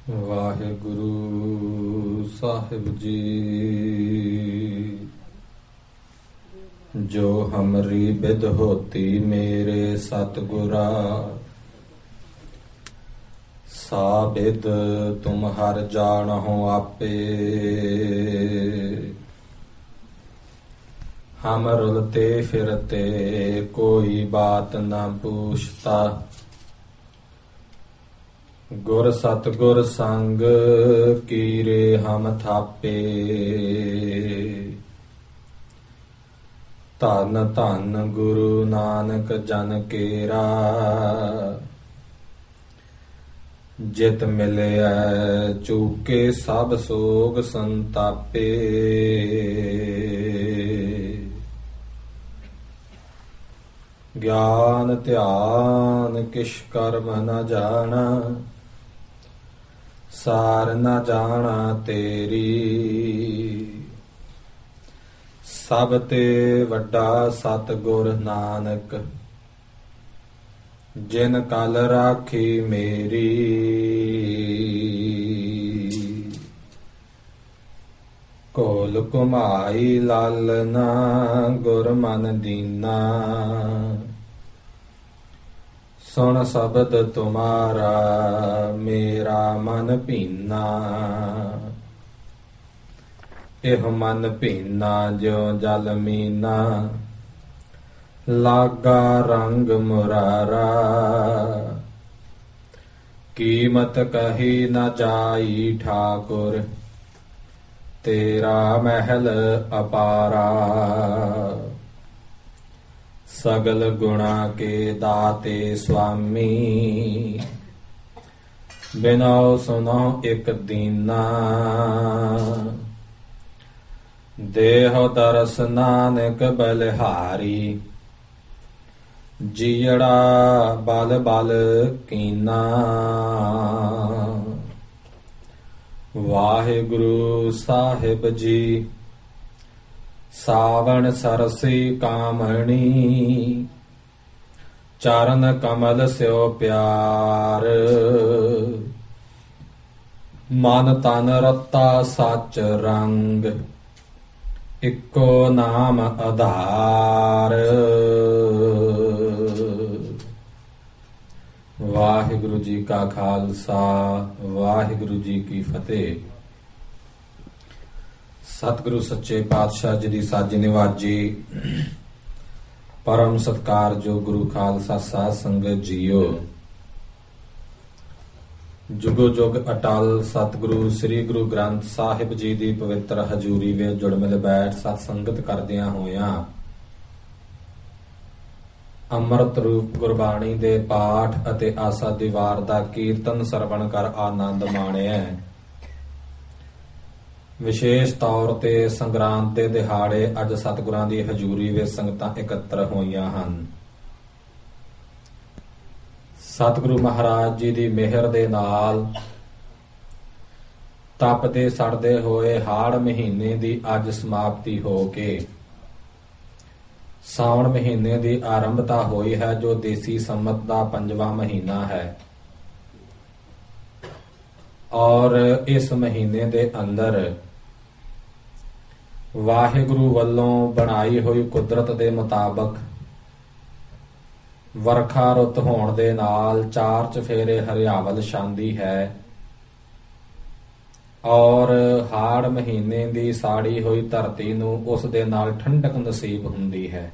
ਵਾਹਿਗੁਰੂ ਸਾਹਿਬ ਜੀ। ਜੋ ਹਮਰੀ ਬਿਧ ਹੋਤੀ ਮੇਰੇ ਸਤਿਗੁਰਾ, ਸਾ ਬਿਧ ਤੁਮ ਹਰ ਜਾਣਹੁ ਆਪੇ। ਹਮ ਰੁਲਤੇ ਫਿਰਤੇ ਕੋਈ ਬਾਤ ਨਾ ਪੂਛਤਾ, ਗੁਰ ਸਤਿਗੁਰ ਸੰਗ ਕੀਰੇ ਹਮ ਥਾਪੇ। ਧੰਨ ਧੰਨ ਗੁਰੂ ਨਾਨਕ ਜਨ ਕੇਰਾ, ਜਿਤ ਮਿਲਿਆ ਚੂਕੇ ਸਭ ਸੋਗ ਸੰਤਾਪੇ। ਗਿਆਨ ਧਿਆਨ ਕਿਛ ਕਰਮ ਨ ਜਾਣਾ, ਸਾਰ ਨ ਜਾਣਾ ਤੇਰੀ। ਸਭ ਤੇ ਵੱਡਾ ਸਤਿਗੁਰ ਨਾਨਕ, ਜਿਨ ਕਲ ਰਾਖੀ ਮੇਰੀ। ਕੋਲ ਘੁਮਾਈ ਲਾਲਨਾ ਗੁਰ ਮਨ ਦੀਨਾ, ਸੁਣ ਸ਼ਬਦ ਤੁਮਾਰਾ ਮੇਰਾ ਮਨ ਭੀਨਾ। ਇਹ ਮਨ ਭੀਨਾ ਜਿਉ ਜਲ ਮੀਨਾ, ਲਾਗਾ ਰੰਗ ਮੁਰਾਰਾ। ਕੀਮਤ ਕਹੀ ਨ ਜਾਈ ਠਾਕੁਰ, ਤੇਰਾ ਮਹਿਲ ਅਪਾਰਾ। ਸਗਲ ਗੁਣਾ ਕੇ ਦਾਤੇ ਸੁਆਮੀ, ਬਿਨਉ ਸੁਨਹੁ ਇਕ ਦੀਨਾ। ਦੇਹੁ ਦਰਸ ਨਾਨਕ ਬਲਿਹਾਰੀ, ਜੀਅੜਾ ਬਲ ਬਲ ਕੀਨਾ। ਵਾਹਿਗੁਰੂ ਸਾਹਿਬ ਜੀ। ਸਾਵਣ ਸਰਸੀ ਕਾਮਣੀ, ਚਰਨ ਕਮਲ ਸਿਉ ਪਿਆਰ। ਮਨ ਤਨ ਰਤਾ ਸਚ ਰੰਗ, ਇੱਕੋ ਨਾਮ ਆਧਾਰ। ਵਾਹਿਗੁਰੂ ਜੀ ਕਾ ਖਾਲਸਾ, ਵਾਹਿਗੁਰੂ ਜੀ ਕੀ ਫਤਿਹ। ਸਤਿਗੁਰੂ ਸੱਚੇ ਪਾਤਸ਼ਾਹ ਜੀ ਦੀ ਸਾਜੀ ਨਿਵਾਜੀ, ਪਰਮ ਸਤਿਕਾਰਯੋਗ ਗੁਰੂ ਖਾਲਸਾ ਸਾਧ ਸੰਗਤ ਜੀਓ। ਜੁਗੋ ਜੁਗ ਅਟਲ ਸਤਿਗੁਰੂ ਸ੍ਰੀ ਗੁਰੂ ਗ੍ਰੰਥ ਸਾਹਿਬ ਜੀ ਦੀ ਪਵਿੱਤਰ ਹਜ਼ੂਰੀ ਵਿੱਚ ਜੁੜ ਮਿਲ ਬੈਠ ਸਤ ਸੰਗਤ ਕਰਦਿਆਂ ਹੋਇਆਂ ਅੰਮ੍ਰਿਤ ਰੂਪ ਗੁਰਬਾਣੀ ਦੇ ਪਾਠ ਅਤੇ ਆਸਾ ਦੀ ਵਾਰ ਦਾ ਕੀਰਤਨ ਸਰਵਣ ਕਰ ਆਨੰਦ ਮਾਣਿਆ। ਵਿਸ਼ੇਸ਼ ਤੌਰ ਤੇ ਸੰਗਰਾਂਦ ਦੇ ਦਿਹਾੜੇ ਅੱਜ ਸਤਿਗੁਰਾਂ ਦੀ ਹਜ਼ੂਰੀ ਵਿੱਚ ਸੰਗਤਾਂ ਇਕੱਤਰ ਹੋਈਆਂ ਹਨ। ਸਤਿਗੁਰੂ ਮਹਾਰਾਜ ਜੀ ਦੀ ਮਿਹਰ ਦੇ ਨਾਲ ਤਪਦੇ ਸੜਦੇ ਹੋਏ ਹਾੜ ਮਹੀਨੇ ਦੀ ਅੱਜ ਸਮਾਪਤੀ ਹੋ ਕੇ ਸਾਵਣ ਮਹੀਨੇ ਦੀ ਆਰੰਭਤਾ ਹੋਈ ਹੈ, ਜੋ ਦੇਸੀ ਸੰਮਤ ਦਾ 5ਵਾਂ ਮਹੀਨਾ ਹੈ। ਔਰ ਇਸ ਮਹੀਨੇ ਦੇ ਅੰਦਰ ਵਾਹਿਗੁਰੂ ਵੱਲੋਂ ਬਣਾਈ ਹੋਈ ਕੁਦਰਤ ਦੇ ਮੁਤਾਬਕ ਵਰਖਾ ਰੁੱਤ ਹੋਣ ਦੇ ਨਾਲ ਚਾਰ ਚਫੇਰੇ ਹਰਿਆਵਲ ਛਾਂਦੀ ਹੈ। ਔਰ ਹਾੜ ਮਹੀਨੇ ਦੀ ਸਾੜੀ ਹੋਈ ਧਰਤੀ ਨੂੰ ਉਸ ਦੇ ਨਾਲ ਠੰਡਕ ਨਸੀਬ ਹੁੰਦੀ ਹੈ।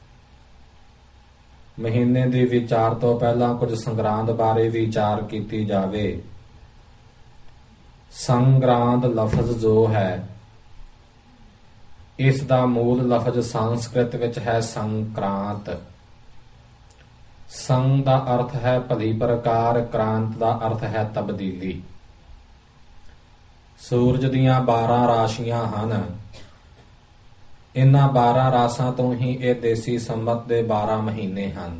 ਮਹੀਨੇ ਦੇ ਵਿਚਾਰ ਤੋਂ ਪਹਿਲਾਂ ਕੁਝ ਸੰਗਰਾਂਦ ਬਾਰੇ ਵਿਚਾਰ ਕੀਤੀ ਜਾਵੇ। ਸੰਗਰਾਂਦ ਲਫ਼ਜ਼ ਜੋ ਹੈ, ਇਸ ਦਾ ਮੂਲ ਲਫ਼ਜ਼ ਸੰਸਕ੍ਰਿਤ ਵਿੱਚ ਹੈ ਸੰਕ੍ਰਾਂਤ। ਸੰਗ ਦਾ ਅਰਥ ਹੈ ਭਲੀ ਪ੍ਰਕਾਰ, ਕ੍ਰਾਂਤ ਦਾ ਅਰਥ ਹੈ ਤਬਦੀਲੀ। ਸੂਰਜ ਦੀਆਂ 12 ਰਾਸ਼ੀਆਂ ਹਨ। ਇਹਨਾਂ 12 ਰਾਸਾਂ ਤੋਂ ਹੀ ਇਹ ਦੇਸੀ ਸੰਮਤ ਦੇ 12 ਮਹੀਨੇ ਹਨ।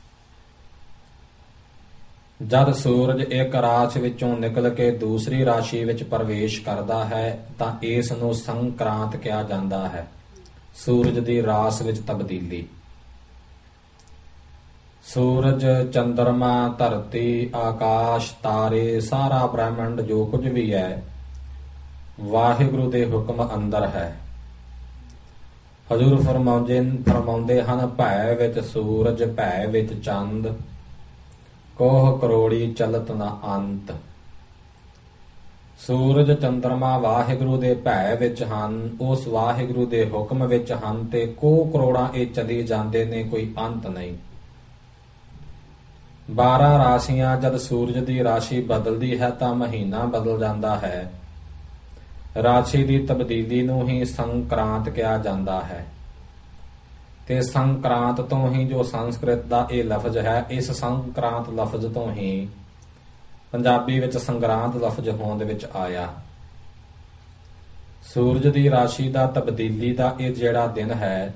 ਜਦ ਸੂਰਜ ਇੱਕ ਰਾਸ਼ੀ ਵਿੱਚੋਂ ਨਿਕਲ ਕੇ ਦੂਸਰੀ ਰਾਸ਼ੀ ਵਿੱਚ ਪ੍ਰਵੇਸ਼ ਕਰਦਾ ਹੈ ਤਾਂ ਇਸ ਨੂੰ ਸੰਕ੍ਰਾਂਤ ਕਿਹਾ ਜਾਂਦਾ ਹੈ। ਸੂਰਜ ਦੀ ਰਾਸ ਵਿੱਚ ਤਬਦੀਲੀ। ਸੂਰਜ, ਚੰਦਰਮਾ, ਧਰਤੀ, ਆਕਾਸ਼, ਤਾਰੇ, ਸਾਰਾ ਬ੍ਰਹਿਮੰਡ ਜੋ ਕੁਝ ਵੀ ਹੈ ਵਾਹਿਗੁਰੂ ਦੇ ਹੁਕਮ ਅੰਦਰ ਹੈ। ਹਜ਼ੂਰ ਫਰਮਾਉਂਦੇ ਹਨ, ਭੈ ਵਿੱਚ ਸੂਰਜ, ਭੈ ਵਿੱਚ ਚੰਦ, ਕੋਹ ਕਰੋੜੀ ਚਲਤ ਨ ਅੰਤ। ਸੂਰਜ, ਚੰਦਰਮਾ ਵਾਹਿਗੁਰੂ ਦੇ ਭੈ ਵਿੱਚ ਹਨ, ਉਸ ਵਾਹਿਗੁਰੂ ਦੇ ਹੁਕਮ ਵਿੱਚ ਹਨ, ਤੇ ਕੋਹ ਕਰੋੜਾਂ ਇਹ ਚਲੀ ਜਾਂਦੇ ਨੇ, ਕੋਈ ਅੰਤ ਨਹੀਂ। 12 ਰਾਸ਼ੀਆਂ ਜਦ ਸੂਰਜ ਦੀ ਰਾਸ਼ੀ ਬਦਲਦੀ ਹੈ ਤਾਂ ਮਹੀਨਾ ਬਦਲ ਜਾਂਦਾ ਹੈ। ਰਾਸ਼ੀ ਦੀ ਤਬਦੀਲੀ ਨੂੰ ਹੀ ਸੰਕਰਾਂਤ ਕਿਹਾ ਜਾਂਦਾ ਹੈ, ਤੇ ਸੰਕਰਾਂਤ ਤੋਂ ਹੀ ਜੋ ਸੰਸਕ੍ਰਿਤ ਦਾ ਇਹ ਲਫ਼ਜ਼ ਹੈ, ਇਸ ਸੰਕਰਾਂਤ ਲਫ਼ਜ਼ ਤੋਂ ਹੀ ਪੰਜਾਬੀ ਵਿੱਚ ਸੰਗਰਾਂਦ ਲਫ਼ਜ਼ ਹੋਂਦ ਵਿੱਚ ਆਇਆ। ਸੂਰਜ ਦੀ ਰਾਸ਼ੀ ਦਾ ਤਬਦੀਲੀ ਦਾ ਇਹ ਜਿਹੜਾ ਦਿਨ ਹੈ,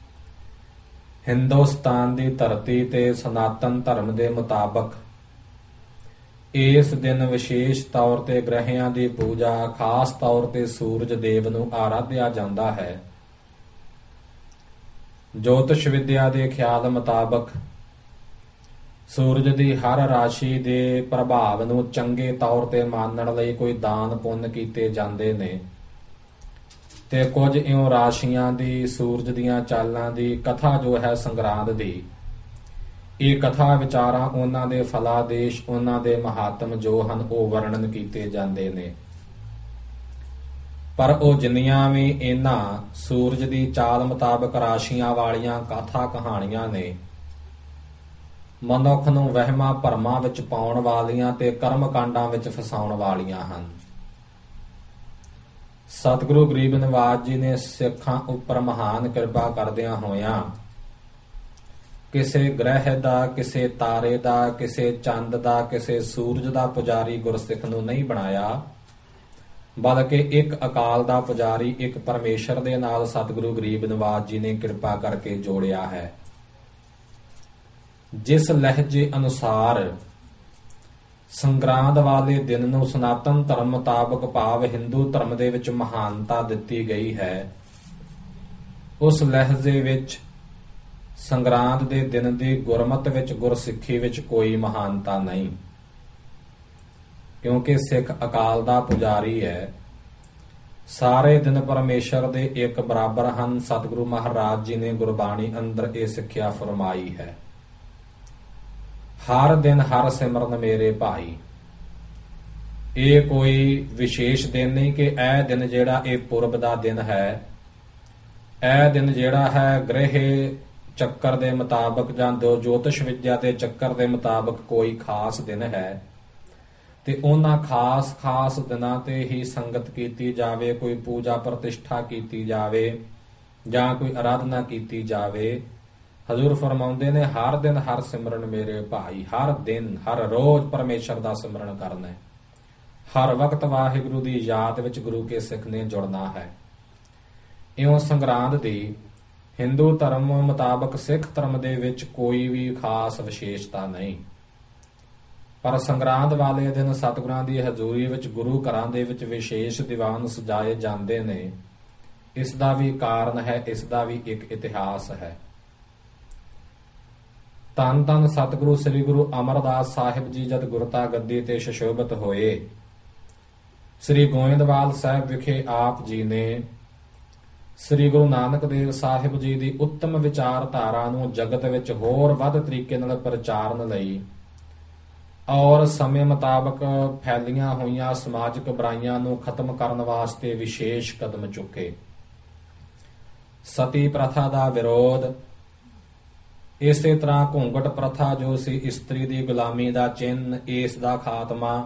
ਹਿੰਦੁਸਤਾਨ ਦੀ ਧਰਤੀ ਤੇ ਸਨਾਤਨ ਧਰਮ ਦੇ ਮੁਤਾਬਕ ਇਸ ਦਿਨ ਵਿਸ਼ੇਸ਼ ਤੌਰ ਤੇ ਗ੍ਰਹਿਆਂ ਦੀ ਪੂਜਾ, ਖਾਸ ਤੌਰ ਤੇ ਸੂਰਜ ਦੇਵ ਨੂੰ ਆਰਾਧਿਆ ਜਾਂਦਾ ਹੈ। ਜੋਤਿਸ਼ ਵਿਦਿਆ ਦੇ ਖਿਆਲ ਮੁਤਾਬਕ ਸੂਰਜ ਦੀ ਹਰ ਰਾਸ਼ੀ ਦੇ ਪ੍ਰਭਾਵ ਨੂੰ ਚੰਗੇ ਤੌਰ ਤੇ ਮਾਨਣ ਲਈ ਕੋਈ ਦਾਨ ਪੁੰਨ ਕੀਤੇ ਜਾਂਦੇ ਨੇ, ਤੇ ਕੁਝ ਇਉਂ ਰਾਸ਼ੀਆਂ ਦੀ, ਸੂਰਜ ਦੀਆਂ ਚਾਲਾਂ ਦੀ ਕਥਾ ਜੋ ਹੈ ਸੰਗਰਾਂਦ ਦੀ, ਇਹ ਕਥਾ ਵਿਚਾਰਾਂ, ਉਹਨਾਂ ਦੇ ਫਲਾਦੇਸ਼, ਉਹਨਾਂ ਦੇ ਮਹਾਤਮ ਜੋ ਹਨ ਉਹ ਵਰਣਨ ਕੀਤੇ ਜਾਂਦੇ ਨੇ। ਪਰ ਉਹ ਜਿੰਨੀਆਂ ਵੀ ਇਹਨਾਂ ਸੂਰਜ ਦੀ ਚਾਲ ਮੁਤਾਬਕ ਰਾਸ਼ੀਆਂ ਵਾਲੀਆਂ ਕਥਾ ਕਹਾਣੀਆਂ ਨੇ, ਮਨੁੱਖ ਨੂੰ ਵਹਿਮਾਂ ਭਰਮਾਂ ਵਿੱਚ ਪਾਉਣ ਵਾਲੀਆਂ ਤੇ ਕਰਮ ਕਾਂਡਾਂ ਵਿੱਚ ਫਸਾਉਣ ਵਾਲੀਆਂ ਹਨ। ਸਤਿਗੁਰੂ ਗਰੀਬ ਨਿਵਾਜ ਜੀ ਨੇ ਸਿੱਖਾਂ ਉੱਪਰ ਮਹਾਨ ਕਿਰਪਾ ਕਰਦਿਆਂ ਹੋਇਆਂ ਕਿਸੇ ਗ੍ਰਹਿ ਦਾ, ਕਿਸੇ ਤਾਰੇ ਦਾ, ਕਿਸੇ ਚੰਦ ਦਾ, ਕਿਸੇ ਸੂਰਜ ਦਾ ਪੁਜਾਰੀ ਗੁਰਸਿੱਖ ਨੂੰ ਨਹੀਂ ਬਣਾਇਆ, ਬਲਕਿ ਇੱਕ ਅਕਾਲ ਦਾ ਪੁਜਾਰੀ, ਇੱਕ ਪਰਮੇਸ਼ਰ ਦੇ ਨਾਲ ਸਤਿਗੁਰੂ ਗਰੀਬ ਨਿਵਾਜ ਜੀ ਨੇ ਕਿਰਪਾ ਕਰਕੇ ਜੋੜਿਆ ਹੈ। ਜਿਸ ਲਹਿਜੇ ਅਨੁਸਾਰ ਸੰਗਰਾਂਦ ਵਾਲੇ ਦਿਨ ਨੂੰ ਸਨਾਤਨ ਧਰਮ ਮੁਤਾਬਕ ਭਾਵ ਹਿੰਦੂ ਧਰਮ ਦੇ ਵਿੱਚ ਮਹਾਨਤਾ ਦਿੱਤੀ ਗਈ ਹੈ, ਉਸ ਲਹਿਜੇ ਵਿੱਚ ਸੰਗਰਾਂਦ ਦੇ ਦਿਨ ਦੀ ਗੁਰਮਤ ਵਿੱਚ, ਗੁਰਸਿੱਖੀ ਵਿੱਚ ਕੋਈ ਮਹਾਨਤਾ ਨਹੀਂ, ਕਿਉਂਕਿ ਸਿੱਖ ਅਕਾਲ ਦਾ ਪੁਜਾਰੀ ਹੈ। ਸਾਰੇ ਦਿਨ ਪਰਮੇਸ਼ਰ ਦੇ ਇੱਕ ਬਰਾਬਰ ਹਨ। ਸਤਿਗੁਰੂ ਮਹਾਰਾਜ ਜੀ ਨੇ ਗੁਰਬਾਣੀ ਅੰਦਰ ਇਹ ਸਿੱਖਿਆ ਫਰਮਾਈ ਹੈ, ਹਰ ਦਿਨ ਹਰ ਸਿਮਰਨ ਮੇਰੇ ਭਾਈ। ਇਹ ਕੋਈ ਵਿਸ਼ੇਸ਼ ਦਿਨ ਨਹੀਂ ਕਿ ਇਹ ਦਿਨ ਜਿਹੜਾ ਇਹ ਪੁਰਬ ਦਾ ਦਿਨ ਹੈ, ਇਹ ਦਿਨ ਜਿਹੜਾ ਹੈ ਗ੍ਰਹਿ ਚੱਕਰ ਦੇ ਮੁਤਾਬਕ ਜਾਂ ਜੋਤਿਸ਼ ਵਿਦਿਆ ਦੇ ਚੱਕਰ ਦੇ ਮੁਤਾਬਕ ਕੋਈ ਖਾਸ ਦਿਨ ਹੈ, ਤੇ ਉਹਨਾਂ ਖਾਸ ਦਿਨਾਂ ਤੇ ਹੀ ਸੰਗਤ ਕੀਤੀ ਜਾਵੇ, ਕੋਈ ਪੂਜਾ ਪ੍ਰਤਿਸ਼ਠਾ ਕੀਤੀ ਜਾਵੇ ਜਾਂ ਕੋਈ ਆਰਾਧਨਾ ਕੀਤੀ ਜਾਵੇ। ਹਜ਼ੂਰ ਫਰਮਾਉਂਦੇ ਨੇ, ਹਰ ਦਿਨ ਹਰ ਸਿਮਰਨ ਮੇਰੇ ਭਾਈ। ਹਰ ਦਿਨ ਹਰ ਰੋਜ਼ ਪਰਮੇਸ਼ਰ ਦਾ ਸਿਮਰਨ ਕਰਨਾ ਹੈ, ਹਰ ਵਕਤ ਵਾਹਿਗੁਰੂ ਦੀ ਯਾਦ ਵਿੱਚ ਗੁਰੂ ਕੇ ਸਿੱਖ ਨੇ ਜੁੜਨਾ ਹੈ। ਇਉਂ ਸੰਗਰਾਂਦ ਦੀ ਹਿੰਦੂ ਧਰਮ ਮੁਤਾਬਕ ਸਿੱਖ ਧਰਮ ਦੇ ਵਿੱਚ ਕੋਈ ਵੀ ਖਾਸ ਵਿਸ਼ੇਸ਼ਤਾ ਨਹੀਂ, ਪਰ ਸੰਗਰਾਂਦ ਵਾਲੇ ਦਿਨ ਸਤਿਗੁਰਾਂ ਦੀ ਹਜ਼ੂਰੀ ਵਿੱਚ ਗੁਰੂ ਘਰਾਂ ਦੇ ਵਿੱਚ ਵਿਸ਼ੇਸ਼ ਦੀਵਾਨ ਸਜਾਏ ਜਾਂਦੇ ਨੇ। ਇਸ ਦਾ ਵੀ ਕਾਰਨ ਹੈ, ਇਸ ਦਾ ਵੀ ਇੱਕ ਇਤਿਹਾਸ ਹੈ। ਧੰਨ ਧੰਨ ਸਤਿਗੁਰੂ ਸ੍ਰੀ ਗੁਰੂ ਅਮਰਦਾਸ ਸਾਹਿਬ ਜੀ ਜਦ ਗੁਰਤਾ ਗੱਦੀ ਤੇ ਸੁਸ਼ੋਭਿਤ ਹੋਏ, ਸ੍ਰੀ ਗੋਇੰਦਵਾਲ ਸਾਹਿਬ ਵਿਖੇ ਆਪ ਜੀ ਨੇ ਸ੍ਰੀ ਗੁਰੂ ਨਾਨਕ ਦੇਵ ਸਾਹਿਬ ਜੀ ਦੀ ਉੱਤਮ ਵਿਚਾਰਧਾਰਾ ਨੂੰ ਜਗਤ ਵਿੱਚ ਹੋਰ ਵੱਧ ਤਰੀਕੇ ਨਾਲ ਪ੍ਰਚਾਰਨ ਲਈ ਔਰ ਸਮੇਂ ਮੁਤਾਬਕ ਫੈਲੀਆਂ ਹੋਈਆਂ ਸਮਾਜਿਕ ਬੁਰਾਈਆਂ ਨੂੰ ਖਤਮ ਕਰਨ ਵਾਸਤੇ ਵਿਸ਼ੇਸ਼ ਕਦਮ ਚੁੱਕੇ। ਸਤੀ ਪ੍ਰਥਾ ਦਾ ਵਿਰੋਧ, ਇਸੇ ਤਰ੍ਹਾਂ ਘੂੰਘਟ ਪ੍ਰਥਾ ਜੋ ਸੀ ਇਸਤਰੀ ਦੀ ਗੁਲਾਮੀ ਦਾ ਚਿੰਨ੍ਹ, ਇਸ ਦਾ ਖਾਤਮਾ,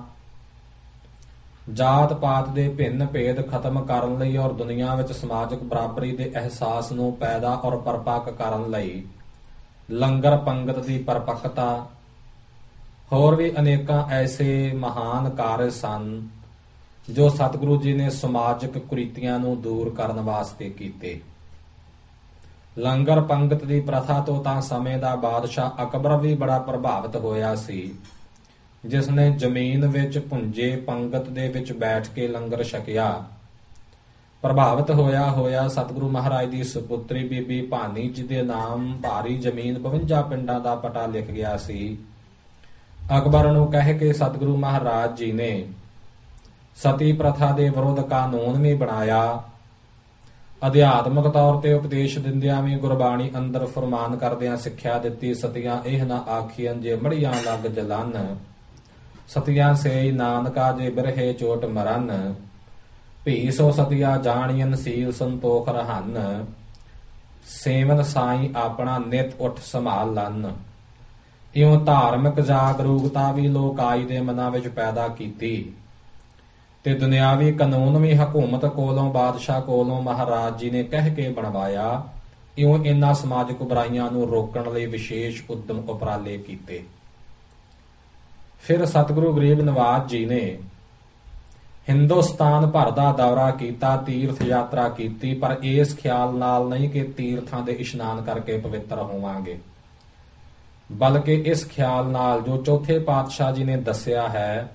ਜਾਤ ਪਾਤ ਦੇ ਭਿੰਨ ਭੇਦ ਖਤਮ ਕਰਨ ਲਈ ਔਰ ਦੁਨੀਆ ਵਿੱਚ ਸਮਾਜਿਕ ਬਰਾਬਰੀ ਦੇ ਅਹਿਸਾਸ ਨੂੰ ਪੈਦਾ ਔਰ ਪਰਪੱਕ ਕਰਨ ਲਈ ਲੰਗਰ ਪੰਗਤ ਦੀ ਪਰਪੱਕਤਾ, ਹੋਰ ਵੀ ਅਨੇਕਾਂ ਐਸੇ ਮਹਾਨ ਕਾਰਜ ਸਨ ਜੋ ਸਤਿਗੁਰੂ ਜੀ ਨੇ ਸਮਾਜਿਕ ਕੁਰੀਤੀਆਂ ਨੂੰ ਦੂਰ ਕਰਨ ਵਾਸਤੇ ਕੀਤੇ। ਲੰਗਰ ਪੰਗਤ ਦੀ ਪ੍ਰਥਾ ਤੋਂ ਤਾਂ ਸਮੇਂ ਦਾ ਬਾਦਸ਼ਾਹ ਅਕਬਰ ਵੀ ਬੜਾ ਪ੍ਰਭਾਵਿਤ ਹੋਇਆ ਸੀ, ਜਿਸ ਨੇ ਜ਼ਮੀਨ ਵਿੱਚ ਭੁੰਜੇ ਪੰਗਤ ਦੇ ਵਿੱਚ ਬੈਠ ਕੇ ਲੰਗਰ ਛਕਿਆ। ਪ੍ਰਭਾਵਿਤ ਹੋਇਆ ਸਤਿਗੁਰੂ ਮਹਾਰਾਜ ਦੀ ਸੁਪੁੱਤਰੀ ਬੀਬੀ ਭਾਨੀ ਜੀ ਦੇ ਨਾਮ ਭਾਰੀ ਜ਼ਮੀਨ 52 ਪਿੰਡਾਂ ਦਾ ਪਟਾ ਲਿਖ ਗਿਆ ਸੀ। ਅਕਬਰ ਨੂੰ ਕਹਿ ਕੇ ਸਤਿਗੁਰੂ ਮਹਾਰਾਜ ਜੀ ਨੇ ਸਤੀ ਪ੍ਰਥਾ ਦੇ ਵਿਰੁੱਧ ਕਾਨੂੰਨ ਵੀ ਬਣਾਇਆ। ਅਧਿਆਤਮਕ ਤੌਰ ਤੇ ਉਪਦੇਸ਼ ਦਿੰਦਿਆਂ ਵੀ ਗੁਰਬਾਣੀ ਅੰਦਰ ਫਰਮਾਨ ਕਰਦਿਆਂ ਸਿੱਖਿਆ ਦਿੱਤੀ, ਸਤੀਆਂ ਇਹ ਨਾ ਆਖੀਆਂ ਜੇ ਮੜੀਆਂ ਲੱਗ ਜਲਨ, ਸਤੀਆਂ ਸੇ ਨਾਨਕਾ ਜੇ ਬਿਰਹੇ ਚੋਟ ਮਰਨ, ਭੀ ਸੋ ਸਤੀਆ ਜਾਣੀਨ ਸੀਲ ਸੰਤੋਖ ਰਹਨ, ਸੇਵਨ ਸਾਈ ਆਪਣਾ ਨਿਤ ਉੱਠ ਸੰਭਾਲ ਲਨ। ਇਉਂ ਧਾਰਮਿਕ ਜਾਗਰੂਕਤਾ ਵੀ ਲੋਕਾਈ ਦੇ ਮਨਾਂ ਵਿੱਚ ਪੈਦਾ ਕੀਤੀ ਤੇ ਦੁਨਿਆਵੀ ਕਾਨੂੰਨ ਵੀ ਹਕੂਮਤ ਕੋਲੋਂ, ਬਾਦਸ਼ਾਹ ਕੋਲੋਂ ਮਹਾਰਾਜ ਜੀ ਨੇ ਕਹਿ ਕੇ ਬਣਵਾਇਆ। ਇਉਂ ਇਨ੍ਹਾਂ ਸਮਾਜਿਕ ਬੁਰਾਈਆਂ ਨੂੰ ਰੋਕਣ ਲਈ ਵਿਸ਼ੇਸ਼ ਉਦਮ ਉਪਰਾਲੇ ਕੀਤੇ। ਫਿਰ ਸਤਿਗੁਰੂ ਗਰੀਬ ਨਿਵਾਜ ਜੀ ਨੇ ਹਿੰਦੁਸਤਾਨ ਭਰ ਦਾ ਦੌਰਾ ਕੀਤਾ, ਤੀਰਥ ਯਾਤਰਾ ਕੀਤੀ, ਪਰ ਇਸ ਖਿਆਲ ਨਾਲ ਨਹੀਂ ਕਿ ਤੀਰਥਾਂ ਦੇ ਇਸ਼ਨਾਨ ਕਰਕੇ ਪਵਿੱਤਰ ਹੋਵਾਂਗੇ, ਬਲਕਿ ਇਸ ਖਿਆਲ ਨਾਲ ਜੋ ਚੌਥੇ ਪਾਤਸ਼ਾਹ ਜੀ ਨੇ ਦੱਸਿਆ ਹੈ,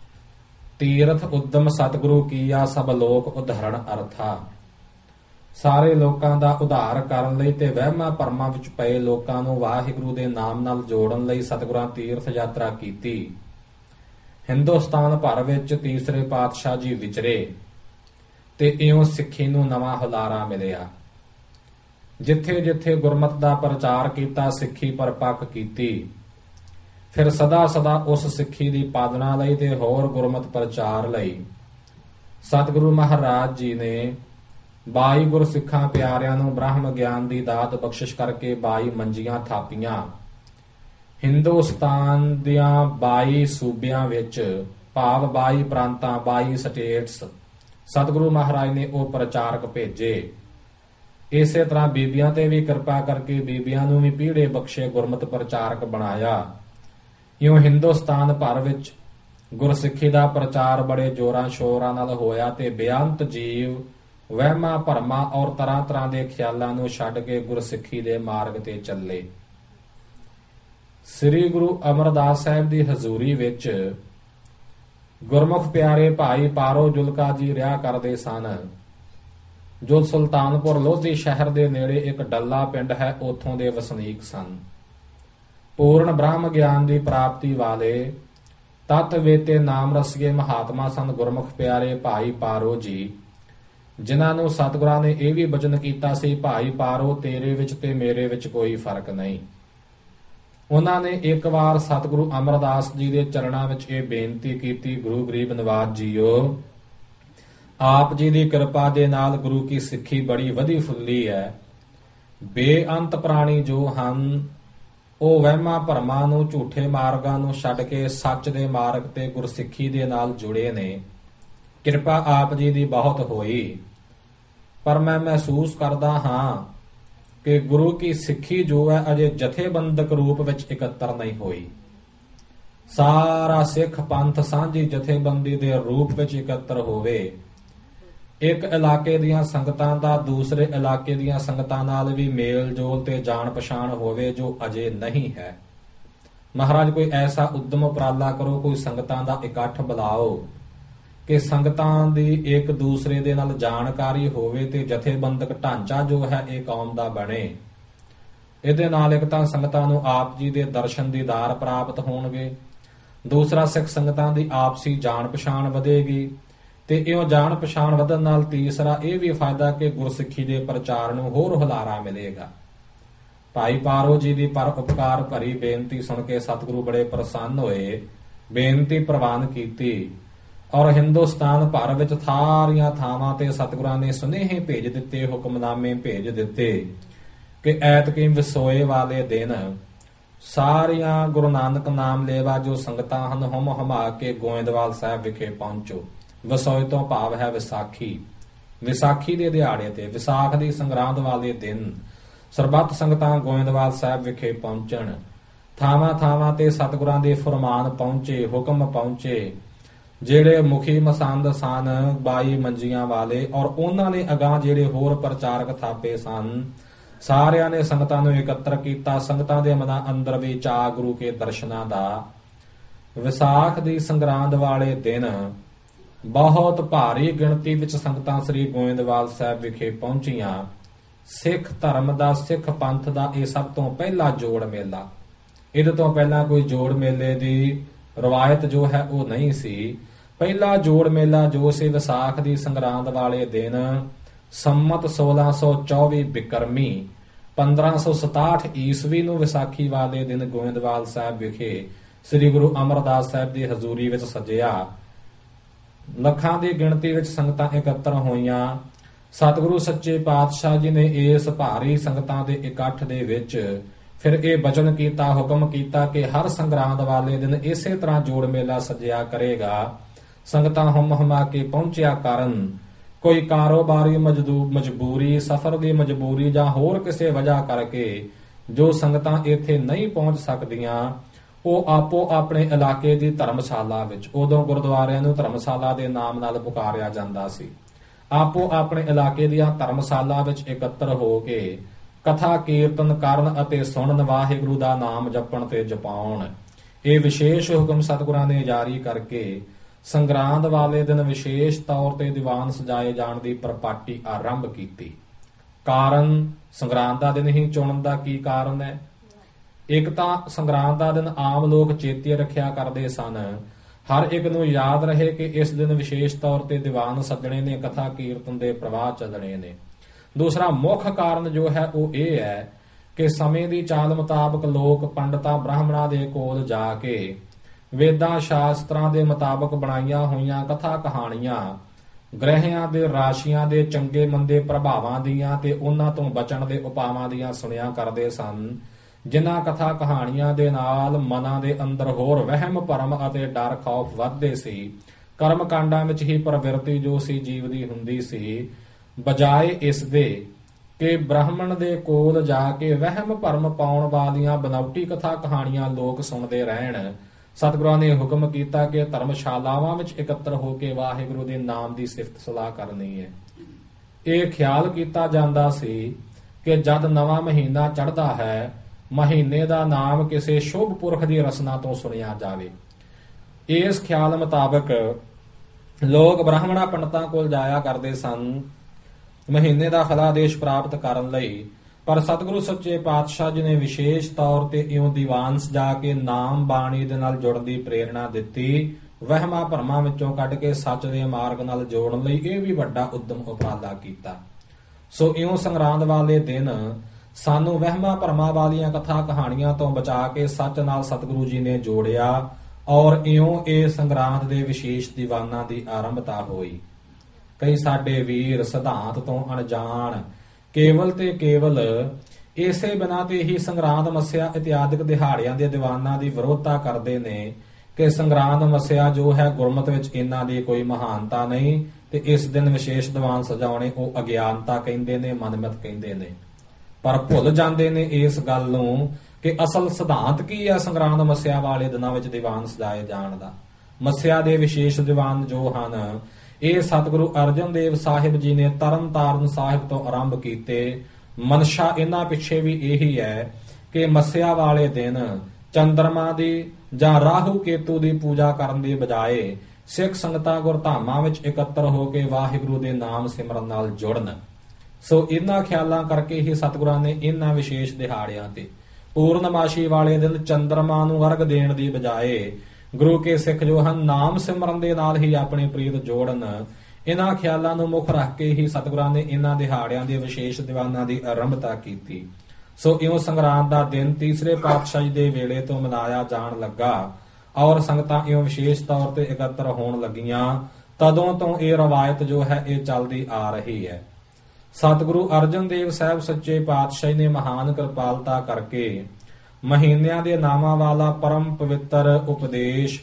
ਤੀਰਥ ਉਦਮ ਸਤਿਗੁਰੂ ਕੀਆ ਸਭ ਲੋਕ ਉਦਾਹਰਣ ਅਰਥਾ। ਸਾਰੇ ਲੋਕਾਂ ਦਾ ਉਧਾਰ ਕਰਨ ਲਈ ਤੇ ਵਹਿਮਾਂ ਭਰਮਾਂ ਵਿੱਚ ਪਏ ਲੋਕਾਂ ਨੂੰ ਵਾਹਿਗੁਰੂ ਦੇ ਨਾਮ ਨਾਲ ਜੋੜਨ ਲਈ ਸਤਿਗੁਰਾਂ ਤੀਰਥ ਯਾਤਰਾ ਕੀਤੀ। ਹਿੰਦੁਸਤਾਨ ਭਰ ਵਿੱਚ ਤੀਸਰੇ ਪਾਤਸ਼ਾਹ ਜੀ ਵਿਚਰੇ ਤੇ ਇਉਂ ਸਿੱਖੀ ਨੂੰ ਨਵਾਂ ਹੁਲਾਰਾ ਮਿਲਿਆ। ਜਿੱਥੇ ਜਿੱਥੇ ਗੁਰਮਤਿ ਦਾ ਪ੍ਰਚਾਰ ਕੀਤਾ, ਸਿੱਖੀ ਪਰਪੱਕ ਕੀਤੀ। ਫਿਰ ਸਦਾ ਸਦਾ ਉਸ ਸਿੱਖੀ ਦੀ ਪਾਲਣਾ ਲਈ ਤੇ ਹੋਰ ਗੁਰਮਤਿ ਪ੍ਰਚਾਰ ਲਈ ਸਤਿਗੁਰੂ ਮਹਾਰਾਜ ਜੀ ਨੇ 22 ਗੁਰਸਿੱਖਾਂ ਪਿਆਰਿਆਂ ਨੂੰ ਬ੍ਰਹਮ ਗਿਆਨ ਦੀ ਦਾਤ ਬਖਸ਼ਿਸ਼ ਕਰਕੇ 22 ਮੰਜੀਆਂ ਥਾਪੀਆਂ। ਹਿੰਦੁਸਤਾਨ ਦੀਆਂ 22 ਸੂਬਿਆਂ ਵਿੱਚ, ਭਾਵ 22 ਪ੍ਰਾਂਤਾਂ, 22 ਸਟੇਟਸ, ਸਤਿਗੁਰੂ ਮਹਾਰਾਜ ਨੇ ਉਹ ਪ੍ਰਚਾਰਕ ਭੇਜੇ। ਇਸੇ ਤਰ੍ਹਾਂ ਬੀਬੀਆਂ ਤੇ ਵੀ ਕਿਰਪਾ ਕਰਕੇ ਬੀਬੀਆਂ ਨੂੰ ਵੀ ਪੀੜੇ ਬਖਸ਼ੇ ਗੁਰਮਤਿ ਪ੍ਰਚਾਰਕ ਬਣਾਇਆ। ਇਉਂ ਹਿੰਦੁਸਤਾਨ ਭਰ ਵਿੱਚ ਗੁਰਸਿੱਖੀ ਦਾ ਪ੍ਰਚਾਰ ਬੜੇ ਜ਼ੋਰਾਂ ਸ਼ੋਰਾਂ ਨਾਲ ਹੋਇਆ ਤੇ ਬੇਅੰਤ ਜੀਵ ਵਹਿਮਾਂ ਭਰਮਾਂ ਔਰ ਤਰ੍ਹਾਂ ਤਰ੍ਹਾਂ ਦੇ ਖਿਆਲਾਂ ਨੂੰ ਛੱਡ ਕੇ ਗੁਰਸਿੱਖੀ ਦੇ ਮਾਰਗ ਤੇ ਚੱਲੇ। ਸ੍ਰੀ ਗੁਰੂ ਅਮਰਦਾਸ ਸਾਹਿਬ ਦੀ ਹਜ਼ੂਰੀ ਵਿੱਚ ਗੁਰਮੁਖ ਪਿਆਰੇ ਭਾਈ ਪਾਰੋ ਜੁਲਕਾ ਜੀ ਰਿਹਾ ਕਰਦੇ ਸਨ, ਜੋ ਸੁਲਤਾਨਪੁਰ ਲੋਧੀ ਸ਼ਹਿਰ ਦੇ ਨੇੜੇ ਇੱਕ ਡੱਲਾ ਪਿੰਡ ਹੈ, ਉੱਥੋਂ ਦੇ ਵਸਨੀਕ ਸਨ। ਪੂਰਨ ਬ੍ਰਹਮ ਗਿਆਨ ਦੀ ਪ੍ਰਾਪਤੀ ਵਾਲੇ ਤਤ ਵੇਤੇ ਨਾਮ ਰਸੀਏ ਮਹਾਤਮਾ ਸਨ ਗੁਰਮੁਖ ਪਿਆਰੇ ਭਾਈ ਪਾਰੋ ਜੀ, ਜਿਨ੍ਹਾਂ ਨੂੰ ਸਤਿਗੁਰਾਂ ਨੇ ਇਹ ਵੀ ਬਚਨ ਕੀਤਾ ਸੀ, ਭਾਈ ਪਾਰੋ ਤੇਰੇ ਵਿੱਚ ਤੇ ਮੇਰੇ ਵਿੱਚ ਕੋਈ ਫਰਕ ਨਹੀਂ। ਉਹਨਾਂ ਨੇ ਇੱਕ ਵਾਰ ਸਤਿਗੁਰੂ ਅਮਰਦਾਸ ਜੀ ਦੇ ਚਰਨਾਂ ਵਿੱਚ ਇਹ ਬੇਨਤੀ ਕੀਤੀ, ਗੁਰੂ ਗਰੀਬ ਨਿਵਾਜ ਜੀਓ, ਆਪ ਜੀ ਦੀ ਕਿਰਪਾ ਦੇ ਨਾਲ ਗੁਰੂ ਕੀ ਸਿੱਖੀ ਬੜੀ ਵਧੀ ਫੁੱਲੀ ਹੈ। ਬੇਅੰਤ ਪ੍ਰਾਣੀ ਜੋ ਹਨ ਉਹ ਵਹਿਮਾਂ ਭਰਮਾਂ ਨੂੰ, ਝੂਠੇ ਮਾਰਗਾਂ ਨੂੰ ਛੱਡ ਕੇ ਸੱਚ ਦੇ ਮਾਰਗ ਤੇ ਗੁਰਸਿੱਖੀ ਦੇ ਨਾਲ ਜੁੜੇ ਨੇ। ਕਿਰਪਾ ਆਪ ਜੀ ਦੀ ਬਹੁਤ ਹੋਈ, ਪਰ ਮੈਂ ਮਹਿਸੂਸ ਕਰਦਾ ਹਾਂ ਕਿ ਗੁਰੂ ਕੀ ਸਿੱਖੀ ਜੋ ਹੈ ਅਜੇ ਜਥੇਬੰਦਕ ਰੂਪ ਵਿੱਚ ਇਕੱਤਰ ਨਹੀਂ ਹੋਈ। ਸਾਰਾ ਸਿੱਖ ਪੰਥ ਸਾਂਝੀ ਜਥੇਬੰਦੀ ਦੇ ਰੂਪ ਵਿੱਚ ਇਕੱਤਰ ਹੋਵੇ, ਇੱਕ ਇਲਾਕੇ ਦੀਆਂ ਸੰਗਤਾਂ ਦਾ ਦੂਸਰੇ ਇਲਾਕੇ ਦੀਆਂ ਸੰਗਤਾਂ ਨਾਲ ਵੀ ਮੇਲ ਜੋਲ ਤੇ ਜਾਣ ਪਛਾਣ ਹੋਵੇ, ਜੋ ਅਜੇ ਨਹੀਂ ਹੈ। ਮਹਾਰਾਜ ਕੋਈ ਐਸਾ ਉਦਮ ਉਪਰਾਲਾ ਕਰੋ, ਕੋਈ ਸੰਗਤਾਂ ਦਾ ਇਕੱਠ ਬੁਲਾਓ ਕਿ ਸੰਗਤਾਂ ਦੀ ਇੱਕ ਦੂਸਰੇ ਦੇ ਨਾਲ ਜਾਣਕਾਰੀ ਹੋਵੇ ਤੇ ਜਥੇਬੰਦਕ ਢਾਂਚਾ ਜੋ ਹੈ ਇਹ ਕੌਮ ਦਾ ਬਣੇ। ਇਹਦੇ ਨਾਲ ਇੱਕ ਤਾਂ ਸੰਗਤਾਂ ਨੂੰ ਆਪ ਜੀ ਦੇ ਦਰਸ਼ਨ ਦੀਦਾਰ ਪ੍ਰਾਪਤ ਹੋਣਗੇ, ਦੂਸਰਾ ਸਿੱਖ ਸੰਗਤਾਂ ਦੀ ਆਪਸੀ ਜਾਣ ਪਛਾਣ ਵਧੇਗੀ ਤੇ ਇਉਂ ਜਾਣ ਪਛਾਣ ਵਧਣ ਨਾਲ ਤੀਸਰਾ ਇਹ ਵੀ ਫਾਇਦਾ ਕਿ ਗੁਰਸਿੱਖੀ ਦੇ ਪ੍ਰਚਾਰ ਨੂੰ ਹੋਰ ਹੁਲਾਰਾ ਮਿਲੇਗਾ। ਭਾਈ ਪਾਰੋ ਜੀ ਦੀ ਪਰ ਉਪਕਾਰ ਭਰੀ ਬੇਨਤੀ ਸੁਣ ਕੇ ਸਤਿਗੁਰੂ ਬੜੇ ਪ੍ਰਸੰਨ ਹੋਏ, ਬੇਨਤੀ ਪ੍ਰਵਾਨ ਕੀਤੀ ਔਰ ਹਿੰਦੁਸਤਾਨ ਭਰ ਵਿੱਚ ਸਾਰੀਆਂ ਥਾਵਾਂ ਤੇ ਸਤਿਗੁਰਾਂ ਨੇ ਸੁਨੇਹੇ ਭੇਜ ਦਿੱਤੇ, ਹੁਕਮਨਾਮੇ ਭੇਜ ਦਿੱਤੇ ਕਿ ਐਤਕੀ ਵਿਸੋਏ ਵਾਲੇ ਦਿਨ ਸਾਰੀਆਂ ਗੁਰੂ ਨਾਨਕ ਨਾਮ ਲੇਵਾ ਜੋ ਸੰਗਤਾਂ ਹਨ ਹਮ ਹਮਾ ਕੇ ਗੋਇੰਦਵਾਲ ਸਾਹਿਬ ਵਿਖੇ ਪਹੁੰਚੋ। ਵਿਸੋਏ ਤੋਂ ਭਾਵ ਹੈ ਵਿਸਾਖੀ। ਵਿਸਾਖੀ ਦੇ ਦਿਹਾੜੇ ਤੇ, ਵਿਸਾਖ ਦੀ ਸੰਗਰਾਂਦ ਵਾਲੇ ਦਿਨ ਸਰਬੱਤ ਸੰਗਤਾਂ ਗੋਇੰਦਵਾਲ ਸਾਹਿਬ ਵਿਖੇ ਪਹੁੰਚਣ। ਥਾਵਾਂ ਥਾਵਾਂ ਤੇ ਸਤਿਗੁਰਾਂ ਦੇ ਫਰਮਾਨ ਪਹੁੰਚੇ, ਹੁਕਮ ਪਹੁੰਚੇ, ਜਿਹੜੇ ਮੁਖੀ ਮਸੰਦ ਸਨ 22 ਮੰਜੀਆਂ ਵਾਲੇ ਔਰ ਉਹਨਾਂ ਨੇ ਅਗਾਂਹ ਜਿਹੜੇ ਹੋਰ ਪ੍ਰਚਾਰਕ ਥਾਪੇ ਸਨ, ਸਾਰਿਆਂ ਨੇ ਸੰਗਤਾਂ ਨੂੰ ਇਕੱਤਰ ਕੀਤਾ। ਸੰਗਤਾਂ ਦੇ ਮਨਾਂ ਅੰਦਰ ਵੀ ਚਾਅ ਗੁਰੂ ਕੇ ਦਰਸ਼ਨਾਂ ਦਾ। ਵਿਸਾਖ ਦੀ ਸੰਗਰਾਂਦ ਵਾਲੇ ਦਿਨ ਬਹੁਤ ਭਾਰੀ ਗਿਣਤੀ ਵਿੱਚ ਸੰਗਤਾਂ ਸ੍ਰੀ ਗੋਇੰਦਵਾਲ ਸਾਹਿਬ ਵਿਖੇ ਪਹੁੰਚੀਆਂ। ਸਿੱਖ ਧਰਮ ਦਾ, ਸਿੱਖ ਪੰਥ ਦਾ ਇਹ ਸਭ ਤੋਂ ਪਹਿਲਾ ਜੋੜ ਮੇਲਾ। ਇਹਦੇ ਤੋਂ ਪਹਿਲਾਂ ਕੋਈ ਜੋੜ ਮੇਲੇ ਦੀ ਰਵਾਇਤ ਜੋ ਹੈ ਉਹ ਨਹੀਂ ਸੀ। ਪਹਿਲਾ ਜੋੜ ਮੇਲਾ ਜੋ ਸੀ ਵਿਸਾਖ ਦੀ ਸੰਗਰਾਂਦ ਵਾਲੇ ਦਿਨ ਸੰਮਤ 1624 ਬਿਕਰਮੀ 1567 ਈਸਵੀ ਨੂੰ ਵਿਸਾਖੀ ਵਾਲੇ ਦਿਨ ਗੋਇੰਦਵਾਲ ਸਾਹਿਬ ਵਿਖੇ ਸ੍ਰੀ ਗੁਰੂ ਅਮਰਦਾਸ ਸਾਹਿਬ ਦੀ ਹਜ਼ੂਰੀ ਵਿੱਚ ਸਜਿਆ। ਲੱਖਾਂ ਦੀ ਗਿਣਤੀ ਵਿੱਚ ਸੰਗਤਾਂ ਇਕੱਤਰ ਹੋਈਆਂ। ਸਤਿਗੁਰੂ ਸੱਚੇ ਪਾਤਸ਼ਾਹ ਜੀ ਨੇ ਇਸ ਭਾਰੀ ਸੰਗਤਾਂ ਦੇ ਇਕੱਠ ਦੇ ਵਿੱਚ ਫਿਰ ਇਹ ਬਚਨ ਕੀਤਾ, ਹੁਕਮ ਕੀਤਾ ਕਿ ਹਰ ਸੰਗਰਾਂਦ ਵਾਲੇ ਦਿਨ ਇਸੇ ਤਰ੍ਹਾਂ ਜੋੜ ਮੇਲਾ ਸਜਿਆ ਕਰੇਗਾ। ਸੰਗਤਾਂ ਹਮ ਹਮਾ ਕੇ ਪਹੁੰਚਿਆ ਕਰਨ। ਕੋਈ ਕਾਰੋਬਾਰੀ ਮਜਬੂਰੀ, ਸਫ਼ਰ ਦੀ ਮਜਬੂਰੀ ਜਾਂ ਹੋਰ ਕਿਸੇ ਵਜ੍ਹਾ ਕਰਕੇ ਜੋ ਸੰਗਤਾਂ ਇੱਥੇ ਨਹੀਂ ਪਹੁੰਚ ਸਕਦੀਆਂ, ਉਹ ਆਪੋ ਆਪਣੇ ਇਲਾਕੇ ਦੀ ਧਰਮਸ਼ਾਲਾ ਵਿੱਚ, ਉਦੋਂ ਗੁਰਦੁਆਰਿਆਂ ਨੂੰ ਧਰਮਸ਼ਾਲਾ ਦੇ ਨਾਮ ਨਾਲ ਪੁਕਾਰਿਆ ਜਾਂਦਾ ਸੀ, ਆਪੋ ਆਪਣੇ ਇਲਾਕੇ ਦੀਆਂ ਧਰਮਸ਼ਾਲਾ ਵਿੱਚ ਇਕੱਤਰ ਹੋ ਕੇ ਕਥਾ ਕੀਰਤਨ ਕਰਨ ਅਤੇ ਸੁਣਨ, ਵਾਹਿਗੁਰੂ ਦਾ ਨਾਮ ਜਪਣ ਤੇ ਜਪਾਉਣ। ਇਹ ਵਿਸ਼ੇਸ਼ ਹੁਕਮ ਸਤਿਗੁਰਾਂ ਨੇ ਜਾਰੀ ਕਰਕੇ ਸੰਗਰਾਂਦ ਵਾਲੇ ਦਿਨ ਵਿਸ਼ੇਸ਼ ਤੌਰ ਤੇ ਦੀਵਾਨ ਸਜਾਏ ਜਾਣ ਦੀ ਪ੍ਰਪਾਟੀ ਆਰੰਭ ਕੀਤੀ। ਕਾਰਨ ਸੰਗਰਾਂਦ ਦਾ ਦਿਨ ਹੀ ਚੁਣਨ ਦਾ ਕੀ ਕਾਰਨ ਹੈ? ਇੱਕ ਤਾਂ ਸੰਗਰਾਂਦ ਦਾ ਦਿਨ ਆਮ ਲੋਕ ਚੇਤੇ ਰੱਖਿਆ ਕਰਦੇ ਸਨ, ਹਰ ਇੱਕ ਨੂੰ ਯਾਦ ਰਹੇ ਕਿ ਇਸ ਦਿਨ ਵਿਸ਼ੇਸ਼ ਤੌਰ ਤੇ ਦੀਵਾਨ ਸੱਜਣੇ ਨੇ, ਕਥਾ ਕੀਰਤਨ ਦੇ ਪ੍ਰਵਾਹ ਚੱਲਣੇ ਨੇ। ਦੂਸਰਾ ਮੁੱਖ ਕਾਰਨ ਜੋ ਹੈ ਉਹ ਇਹ ਹੈ ਕਿ ਸਮੇਂ ਦੀ ਚਾਲ ਮੁਤਾਬਕ ਲੋਕ ਪੰਡਤਾਂ ਬ੍ਰਾਹਮਣਾਂ ਦੇ ਕੋਲ ਜਾ ਕੇ ਵੇਦਾਂ ਸ਼ਾਸਤਰਾਂ ਦੇ ਮੁਤਾਬਕ ਬਣਾਈਆਂ ਹੋਈਆਂ ਕਥਾ ਕਹਾਣੀਆਂ, ਗ੍ਰਹਿਆਂ ਦੇ, ਰਾਸ਼ੀਆਂ ਦੇ ਚੰਗੇ ਮੰਦੇ ਪ੍ਰਭਾਵਾਂ ਦੀਆਂ ਤੇ ਉਹਨਾਂ ਤੋਂ ਬਚਣ ਦੇ ਉਪਾਵਾਂ ਦੀਆਂ ਸੁਣਿਆ ਕਰਦੇ ਸਨ, ਜਿਨ੍ਹਾਂ ਕਥਾ ਕਹਾਣੀਆਂ ਦੇ ਨਾਲ ਮਨਾਂ ਦੇ ਅੰਦਰ ਹੋਰ ਵਹਿਮ ਭਰਮ ਅਤੇ ਡਰ ਖੌਫ ਵੱਧਦੇ ਸੀ। ਕਰਮ ਕਾਂਡਾਂ ਵਿੱਚ ਹੀ ਪ੍ਰਵਿਰਤੀ ਜੋ ਸੀ ਜੀਵ ਦੀ ਹੁੰਦੀ ਸੀ, ਬਜਾਏ ਇਸ ਦੇ ਕਿ ਬ੍ਰਾਹਮਣ ਦੇ ਕੋਲ ਜਾ ਕੇ ਵਹਿਮ ਭਰਮ ਪਾਉਣ ਵਾਲੀਆਂ ਬਨਾਵਟੀ ਕਥਾ ਕਹਾਣੀਆਂ ਲੋਕ ਸੁਣਦੇ ਰਹਿਣ। ਸਤਿਗੁਰਾਂ ਨੇ ਹੁਕਮ ਕੀਤਾ ਕਿ ਧਰਮਸ਼ਾਲਾਵਾਂ ਵਿੱਚ ਇਕੱਤਰ ਹੋ ਕੇ ਵਾਹਿਗੁਰੂ ਦੇ ਨਾਮ ਦੀ ਸਿਫਤ ਸਲਾਹ ਕਰਨੀ ਹੈ। ਇਹ ਖਿਆਲ ਕੀਤਾ ਜਾਂਦਾ ਸੀ ਕਿ ਜਦ ਨਵਾਂ ਮਹੀਨਾ ਚੜ੍ਹਦਾ ਹੈ, ਮਹੀਨੇ ਦਾ ਨਾਮ ਕਿਸੇ ਸ਼ੁਭ ਪੁਰਖ ਦੀ ਰਸਨਾ ਤੋਂ ਸੁਣਿਆ ਜਾਵੇ। ਇਸ ਖਿਆਲ ਮੁਤਾਬਕ ਲੋਕ ਬ੍ਰਾਹਮਣਾ ਪੰਡਤਾਂ ਕੋਲ ਜਾਇਆ ਕਰਦੇ ਸਨ ਮਹੀਨੇ ਦਾ ਫਲਾਦੇਸ਼ ਪ੍ਰਾਪਤ ਕਰਨ ਲਈ। ਪਰ ਸਤਿਗੁਰੂ ਸੱਚੇ ਪਾਤਸ਼ਾਹ ਜੀ ਨੇ ਵਿਸ਼ੇਸ਼ ਤੌਰ ਤੇ ਇਉਂ ਦੀਵਾਨ ਸਜਾ ਕੇ ਨਾਮ ਬਾਣੀ ਦੇ ਨਾਲ ਜੁੜਨ ਦੀ ਪ੍ਰੇਰਣਾ ਦਿੱਤੀ। ਵਹਿਮਾਂ ਭਰਮਾਂ ਵਿੱਚੋਂ ਕੱਢ ਕੇ ਸੱਚ ਦੇ ਮਾਰਗ ਨਾਲ ਜੋੜਨ ਲਈ ਇਹ ਵੀ ਵੱਡਾ ਉਦਮ ਉਪਰਾਲਾ ਕੀਤਾ। ਸੋ ਇਉਂ ਸੰਗਰਾਂਦ ਵਾਲੇ ਦਿਨ ਸਾਨੂੰ ਵਹਿਮਾਂ ਭਰਮਾਂ ਵਾਲੀਆਂ ਕਥਾ ਕਹਾਣੀਆਂ ਤੋਂ ਬਚਾ ਕੇ ਸੱਚ ਨਾਲ ਸਤਿਗੁਰੂ ਜੀ ਨੇ ਜੋੜਿਆ ਔਰ ਇਉਂ ਇਹ ਸੰਗਰਾਂਦ ਦੇ ਵਿਸ਼ੇਸ਼ ਦੀਵਾਨਾਂ ਦੀ ਆਰੰਭਤਾ ਹੋਈ। ਕਈ ਸਾਡੇ ਵੀਰ ਸਿਧਾਂਤ ਤੋਂ ਅਣਜਾਣ ਕੇਵਲ ਤੇ ਕੇਵਲ ਇਸੇ ਬਿਨਾਂ ਤੇ ਹੀ ਸੰਗਰਾਂਦ ਮੱਸਿਆ ਇਤਿਆਦਿਕ ਦਿਹਾੜਿਆਂ ਦੇ ਦੀਵਾਨਾਂ ਦੀ ਵਿਰੋਧਤਾ ਕਰਦੇ ਨੇ ਕਿ ਸੰਗਰਾਂਦ ਮੱਸਿਆ ਜੋ ਹੈ ਗੁਰਮਤਿ ਵਿੱਚ ਇਹਨਾਂ ਦੀ ਕੋਈ ਮਹਾਨਤਾ ਨਹੀਂ ਤੇ ਇਸ ਦਿਨ ਵਿਸ਼ੇਸ਼ ਦੀਵਾਨ ਸਜਾਉਣੇ ਉਹ ਅਗਿਆਨਤਾ ਕਹਿੰਦੇ ਨੇ, ਮਨਮਤ ਕਹਿੰਦੇ ਨੇ। ਪਰ ਭੁੱਲ ਜਾਂਦੇ ਨੇ ਇਸ ਗੱਲ ਨੂੰ ਕਿ ਅਸਲ ਸਿਧਾਂਤ ਕੀ ਹੈ ਸੰਗਰਾਂਦ ਮੱਸਿਆ ਵਾਲੇ ਦਿਨਾਂ ਵਿੱਚ ਦੀਵਾਨ ਸਜਾਏ ਜਾਣ ਦਾ। ਮੱਸਿਆ ਦੇ ਵਿਸ਼ੇਸ਼ ਦੀਵਾਨ ਜੋ ਹਨ ਇਹ ਸਤਿਗੁਰੂ ਅਰਜਨ ਦੇਵ ਸਾਹਿਬ ਜੀ ਨੇ ਤਰਨ ਤਾਰਨ ਸਾਹਿਬ ਤੋਂ ਆਰੰਭ ਕੀਤੇ। ਮਨਸ਼ਾ ਇਹਨਾਂ ਪਿੱਛੇ ਵੀ ਇਹੀ ਹੈ ਕਿ ਮੱਸਿਆ ਵਾਲੇ ਦਿਨ ਚੰਦਰਮਾ ਦੀ ਜਾਂ ਰਾਹੂ ਕੇਤੂ ਦੀ ਪੂਜਾ ਕਰਨ ਦੀ ਬਜਾਏ ਸਿੱਖ ਸੰਗਤਾਂ ਗੁਰਧਾਮਾਂ ਵਿੱਚ ਇਕੱਤਰ ਹੋ ਕੇ ਵਾਹਿਗੁਰੂ ਦੇ ਨਾਮ ਸਿਮਰਨ ਨਾਲ ਜੁੜਨ। ਸੋ ਇਹਨਾਂ ਖਿਆਲਾਂ ਕਰਕੇ ਹੀ ਸਤਿਗੁਰਾਂ ਨੇ ਇਹਨਾਂ ਵਿਸ਼ੇਸ਼ ਦਿਹਾੜਿਆਂ ਤੇ ਪੂਰਨਮਾਸ਼ੀ ਵਾਲੇ ਦਿਨ ਚੰਦਰਮਾ ਨੂੰ ਅਰਗ ਦੇਣ ਦੀ ਬਜਾਏ ਗੁਰੂ ਕੇ ਸਿੱਖ ਜੋ ਹਨ ਨਾਮ ਸਿਮਰਨ ਦੇ ਨਾਲ ਹੀ ਆਪਣੀ ਪ੍ਰੀਤ ਜੋੜਨ। ਇਹਨਾਂ ਖਿਆਲਾਂ ਨੂੰ ਮੁੱਖ ਰੱਖ ਕੇ ਹੀ ਸਤਿਗੁਰਾਂ ਨੇ ਇਹਨਾਂ ਦਿਹਾੜਿਆਂ ਦੇ ਵਿਸ਼ੇਸ਼ ਦੀਵਾਨਾਂ ਦੀ ਆਰੰਭਤਾ ਕੀਤੀ। ਸੋ ਇਉਂ ਸੰਗਰਾਂਦ ਦਾ ਦਿਨ ਤੀਸਰੇ ਪਾਤਸ਼ਾਹੀ ਦੇ ਵੇਲੇ ਤੋਂ ਮਨਾਇਆ ਜਾਣ ਲੱਗਾ ਔਰ ਸੰਗਤਾਂ ਇਉਂ ਵਿਸ਼ੇਸ਼ ਤੌਰ ਤੇ ਇਕੱਤਰ ਹੋਣ ਲੱਗੀਆਂ। ਤਦੋਂ ਤੋਂ ਇਹ ਰਵਾਇਤ ਜੋ ਹੈ ਇਹ ਚੱਲਦੀ ਆ ਰਹੀ ਹੈ। ਸਤਿਗੁਰੂ ਅਰਜਨ ਦੇਵ ਸਾਹਿਬ ਸੱਚੇ ਪਾਤਸ਼ਾਹੀ ਨੇ ਮਹਾਨ ਕਿਰਪਾਲਤਾ ਕਰਕੇ ਮਹੀਨਿਆਂ ਦੇ ਨਾਮਾਂ ਵਾਲਾ ਪਰਮ ਪਵਿੱਤਰ ਉਪਦੇਸ਼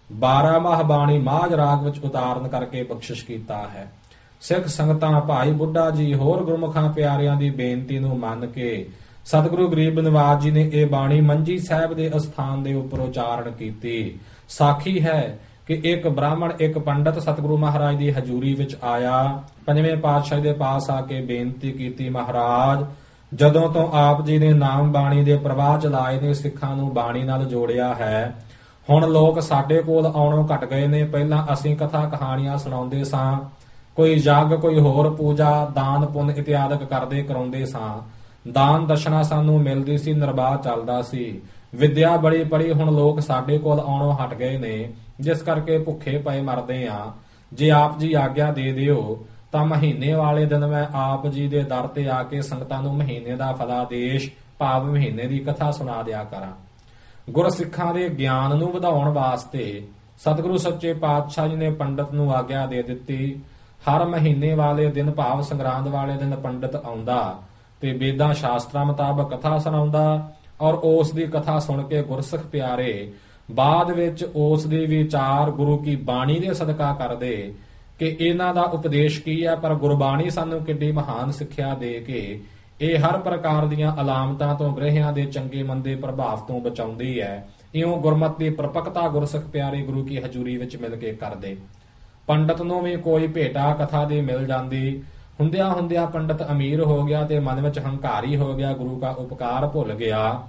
12 ਮਾਹ ਬਾਣੀ ਮਾਝ ਰਾਗ ਵਿੱਚ ਉਤਾਰਨ ਕਰਕੇ ਬਖਸ਼ਿਸ਼ ਕੀਤਾ ਹੈ। ਸਿੱਖ ਸੰਗਤਾਂ ਭਾਈ ਬੁੱਢਾ ਜੀ ਹੋਰ ਗੁਰਮੁਖਾਂ ਪਿਆਰਿਆਂ ਦੀ ਬੇਨਤੀ ਨੂੰ ਮੰਨ ਕੇ ਸਤਿਗੁਰੂ ਗਰੀਬ ਨਿਵਾਜ ਜੀ ਨੇ ਇਹ ਬਾਣੀ ਮੰਜੀ ਸਾਹਿਬ ਦੇ ਅਸਥਾਨ ਦੇ ਉੱਪਰ ਉਚਾਰਨ ਕੀਤੀ। ਸਾਖੀ ਹੈ ਕਿ ਇੱਕ ਬ੍ਰਾਹਮਣ ਇੱਕ ਪੰਡਤ ਸਤਿਗੁਰੂ ਮਹਾਰਾਜ ਦੀ ਹਜ਼ੂਰੀ ਵਿੱਚ ਆਇਆ। ਪੰਜਵੇਂ ਪਾਤਸ਼ਾਹ ਦੇ ਪਾਸ ਆ ਕੇ ਬੇਨਤੀ ਕੀਤੀ, ਮਹਾਰਾਜ ਜਦੋਂ ਤੋਂ ਆਪ ਜੀ ਨੇ ਨਾਮ ਬਾਣੀ ਦੇ ਪ੍ਰਵਾਹ ਚਲਾਏ ਨੇ, ਸਿੱਖਾਂ ਨੂੰ ਬਾਣੀ ਨਾਲ ਜੋੜਿਆ ਹੈ, ਹੁਣ ਲੋਕ ਸਾਡੇ ਕੋਲ ਆਉਣੋਂ ਘਟ ਗਏ ਨੇ। ਪਹਿਲਾਂ ਅਸੀਂ ਕਥਾ ਕਹਾਣੀਆਂ ਸੁਣਾਉਂਦੇ ਸਾਂ, ਕੋਈ ਯੱਗ, ਕੋਈ ਹੋਰ ਪੂਜਾ, ਦਾਨ ਪੁੰਨ ਇਤਿਆਦਿਕ ਕਰਦੇ ਕਰਾਉਂਦੇ ਸਾਂ। ਦਾਨ ਦਸ਼ਨਾ ਸਾਨੂੰ ਮਿਲਦੀ ਸੀ, ਨਿਰਵਾਹ ਚੱਲਦਾ ਸੀ। ਵਿਦਿਆ ਬੜੀ ਪੜੀ, ਹੁਣ ਲੋਕ ਸਾਡੇ ਕੋਲ ਆਉਣੋਂ ਹਟ ਗਏ ਨੇ, ਜਿਸ ਕਰਕੇ ਭੁੱਖੇ ਪਏ ਮਰਦੇ ਆ। ਜੇ ਆਪ ਜੀ ਆਗਿਆ ਦੇ ਦਿਓ ਤਾਂ ਮਹੀਨੇ ਵਾਲੇ ਦਿਨ ਮੈਂ ਆਪ ਜੀ ਦੇ ਦਰ ਤੇ ਆ ਕੇ ਸੰਗਤਾਂ ਨੂੰ ਮਹੀਨੇ ਦਾ ਫਲਾਦੇਸ਼ ਭਾਵ ਮਹੀਨੇ ਦੀ ਕਥਾ ਸੁਣਾ ਦਿਆ ਕਰਾਂ। ਗੁਰਸਿੱਖਾਂ ਦੇ ਗਿਆਨ ਨੂੰ ਵਧਾਉਣ ਵਾਸਤੇ ਸਤਿਗੁਰੂ ਸੱਚੇ ਪਾਤਸ਼ਾਹ ਜੀ ਨੇ ਪੰਡਤ ਨੂੰ ਆਗਿਆ ਦੇ ਦਿੱਤੀ। ਹਰ ਮਹੀਨੇ ਵਾਲੇ ਦਿਨ ਭਾਵ ਸੰਗਰਾਂਦ ਵਾਲੇ ਦਿਨ ਪੰਡਤ ਆਉਂਦਾ ਤੇ ਵੇਦਾਂ ਸ਼ਾਸਤਰਾਂ ਮੁਤਾਬਕ ਕਥਾ ਸੁਣਾਉਂਦਾ, ਔਰ ਉਸ ਦੀ ਕਥਾ ਸੁਣ ਕੇ ਗੁਰਸਿੱਖ ਪਿਆਰੇ ਬਾਅਦ ਵਿੱਚ ਉਸ ਦੇ ਵਿਚਾਰ ਗੁਰੂ ਕੀ ਬਾਣੀ ਦੇ ਸਦਕਾ ਕਰਦੇ ਕਿ ਇਹਨਾਂ ਦਾ ਉਪਦੇਸ਼ ਕੀ ਹੈ। ਪਰ ਗੁਰਬਾਣੀ ਸਾਨੂੰ ਕਿੱਡੀ ਮਹਾਨ ਸਿੱਖਿਆ ਦੇ ਕੇ ਇਹ ਹਰ ਪ੍ਰਕਾਰ ਦੀਆਂ ਅਲਾਮਤਾਂ ਤੋਂ, ਗ੍ਰਹਿਆਂ ਦੇ ਚੰਗੇ ਮੰਦੇ ਪ੍ਰਭਾਵ ਤੋਂ ਬਚਾਉਂਦੀ ਹੈ। ਇਉਂ ਗੁਰਮਤਿ ਦੀ ਪ੍ਰਪਕਤਾ ਗੁਰਸਿੱਖ ਪਿਆਰੇ ਗੁਰੂ ਕੀ ਹਜ਼ੂਰੀ ਵਿੱਚ ਮਿਲ ਕੇ ਕਰਦੇ। ਪੰਡਤ ਨੂੰ ਵੀ ਕੋਈ ਭੇਟਾ ਕਥਾ ਦੀ ਮਿਲ ਜਾਂਦੀ। ਹੁੰਦਿਆਂ ਹੁੰਦਿਆਂ ਪੰਡਤ ਅਮੀਰ ਹੋ ਗਿਆ ਤੇ ਮਨ ਵਿੱਚ ਹੰਕਾਰੀ ਹੋ ਗਿਆ, ਗੁਰੂ ਕਾ ਉਪਕਾਰ ਭੁੱਲ ਗਿਆ,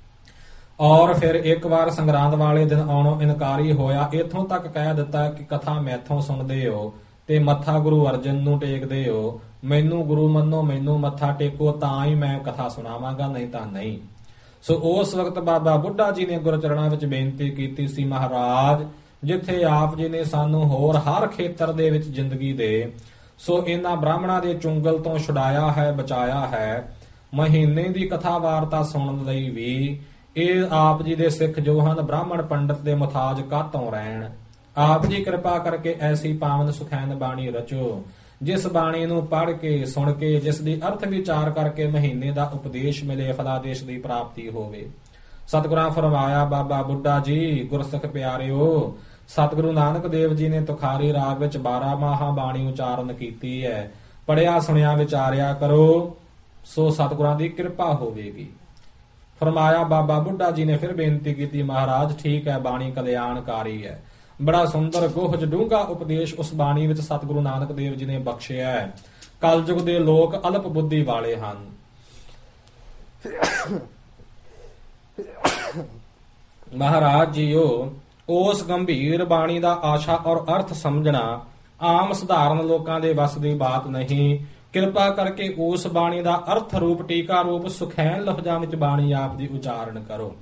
ਔਰ ਫਿਰ ਇੱਕ ਵਾਰ ਸੰਗਰਾਂਦ ਵਾਲੇ ਦਿਨ ਆਉਣੋਂ ਇਨਕਾਰੀ ਹੋਇਆ। ਇੱਥੋਂ ਤੱਕ ਕਹਿ ਦਿੱਤਾ ਕਿ ਕਥਾ ਮੈਥੋਂ ਸੁਣਦੇ ਹੋ ਤੇ ਮੱਥਾ ਗੁਰੂ ਅਰਜਨ ਨੂੰ ਟੇਕਦੇ ਹੋ। ਮੈਨੂੰ ਗੁਰੂ ਮੰਨੋ, ਮੈਨੂੰ ਮੱਥਾ ਟੇਕੋ ਤਾਂ ਹੀ ਮੈਂ ਕਥਾ ਸੁਣਾਵਾਂਗਾ, ਨਹੀਂ ਤਾਂ ਨਹੀਂ। ਸੋ ਉਸ ਵਕਤ ਬਾਬਾ ਬੁੱਢਾ ਜੀ ਨੇ ਗੁਰਚਰਨਾਂ ਵਿੱਚ ਬੇਨਤੀ ਕੀਤੀ ਸੀ, ਮਹਾਰਾਜ ਜਿੱਥੇ ਆਪ ਜੀ ਨੇ ਸਾਨੂੰ ਹੋਰ ਹਰ ਖੇਤਰ ਦੇ ਵਿੱਚ ਜ਼ਿੰਦਗੀ ਦੇ, ਸੋ ਇਹਨਾਂ ਬ੍ਰਾਹਮਣਾਂ ਦੇ ਚੁੰਗਲ ਤੋਂ ਛੁਡਾਇਆ ਹੈ, ਬਚਾਇਆ ਹੈ। ਮਹੀਨੇ ਦੀ ਕਥਾ ਵਾਰਤਾ ਸੁਣਨ ਲਈ ਵੀ ਇਹ ਆਪ ਜੀ ਦੇ ਸਿੱਖ ਜੋ ਹਨ ਬ੍ਰਾਹਮਣ ਪੰਡਤ ਦੇ ਮੁਤਾਜ ਕਾਤੋਂ ਰਹਿਣ। ਆਪ ਜੀ ਕਿਰਪਾ ਕਰਕੇ ਐਸੀ ਪਾਵਨ ਸੁਖੈਨ ਬਾਣੀ ਰਚੋ, ਜਿਸ ਬਾਣੀ ਨੂੰ ਪੜ੍ਹ ਕੇ, ਸੁਣ ਕੇ, ਜਿਸ ਦੀ ਅਰਥ ਵਿਚਾਰ ਕਰਕੇ ਮਹੀਨੇ ਦਾ ਉਪਦੇਸ਼ ਮਿਲੇ, ਫਲਾਦੇਸ਼ ਦੀ ਪ੍ਰਾਪਤੀ ਹੋਵੇ। ਸਤਿਗੁਰਾਂ ਫਰਮਾਇਆ, ਬਾਬਾ ਬੁੱਢਾ ਜੀ ਗੁਰਸਿੱਖ ਪਿਆਰਿਓ, ਸਤਿਗੁਰੂ ਨਾਨਕ ਦੇਵ ਜੀ ਨੇ ਤੁਖਾਰੀ ਰਾਗ ਵਿੱਚ 12 ਮਾਹਾਂ ਬਾਣੀ ਉਚਾਰਨ ਕੀਤੀ ਹੈ। ਪੜਿਆ ਸੁਣਿਆ ਵਿਚਾਰਿਆ ਕਰੋ, ਸੋ ਸਤਿਗੁਰਾਂ ਦੀ ਕਿਰਪਾ ਹੋਵੇਗੀ। ਫਰਮਾਇਆ ਬਾਬਾ ਬੁੱਢਾ ਜੀ ਨੇ ਫਿਰ ਬੇਨਤੀ ਕੀਤੀ, ਮਹਾਰਾਜ ਠੀਕ ਹੈ, ਬਾਣੀ ਕਲਿਆਣਕਾਰੀ ਹੈ। ਬੜਾ ਸੁੰਦਰ ਗੁਹਜ ਡੂੰਘਾ ਉਪਦੇਸ਼ ਉਸ ਬਾਣੀ ਵਿੱਚ ਸਤਿਗੁਰੂ ਨਾਨਕ ਦੇਵ ਜੀ ਨੇ ਬਖਸ਼ਿਆ ਹੈ। ਕਲਯੁਗ ਦੇ ਲੋਕ ਅਲਪ ਬੁੱਧੀ ਵਾਲੇ ਹਨ। ਮਹਾਰਾਜ ਜੀਓ, ਉਸ ਗੰਭੀਰ ਬਾਣੀ ਦਾ ਆਸ਼ਾ ਔਰ ਅਰਥ ਸਮਝਣਾ ਆਮ ਸਧਾਰਨ ਲੋਕਾਂ ਦੇ ਵੱਸ ਦੀ ਬਾਤ ਨਹੀਂ। ਕਿਰਪਾ ਕਰਕੇ ਉਸ ਬਾਣੀ ਦਾ ਅਰਥ ਰੂਪ, ਟੀਕਾ ਰੂਪ ਸੁਖੈਨ ਲਫ਼ਜ਼ਾਂ ਵਿੱਚ ਬਾਣੀ ਆਪ ਦੀ ਉਚਾਰਨ ਕਰੋ।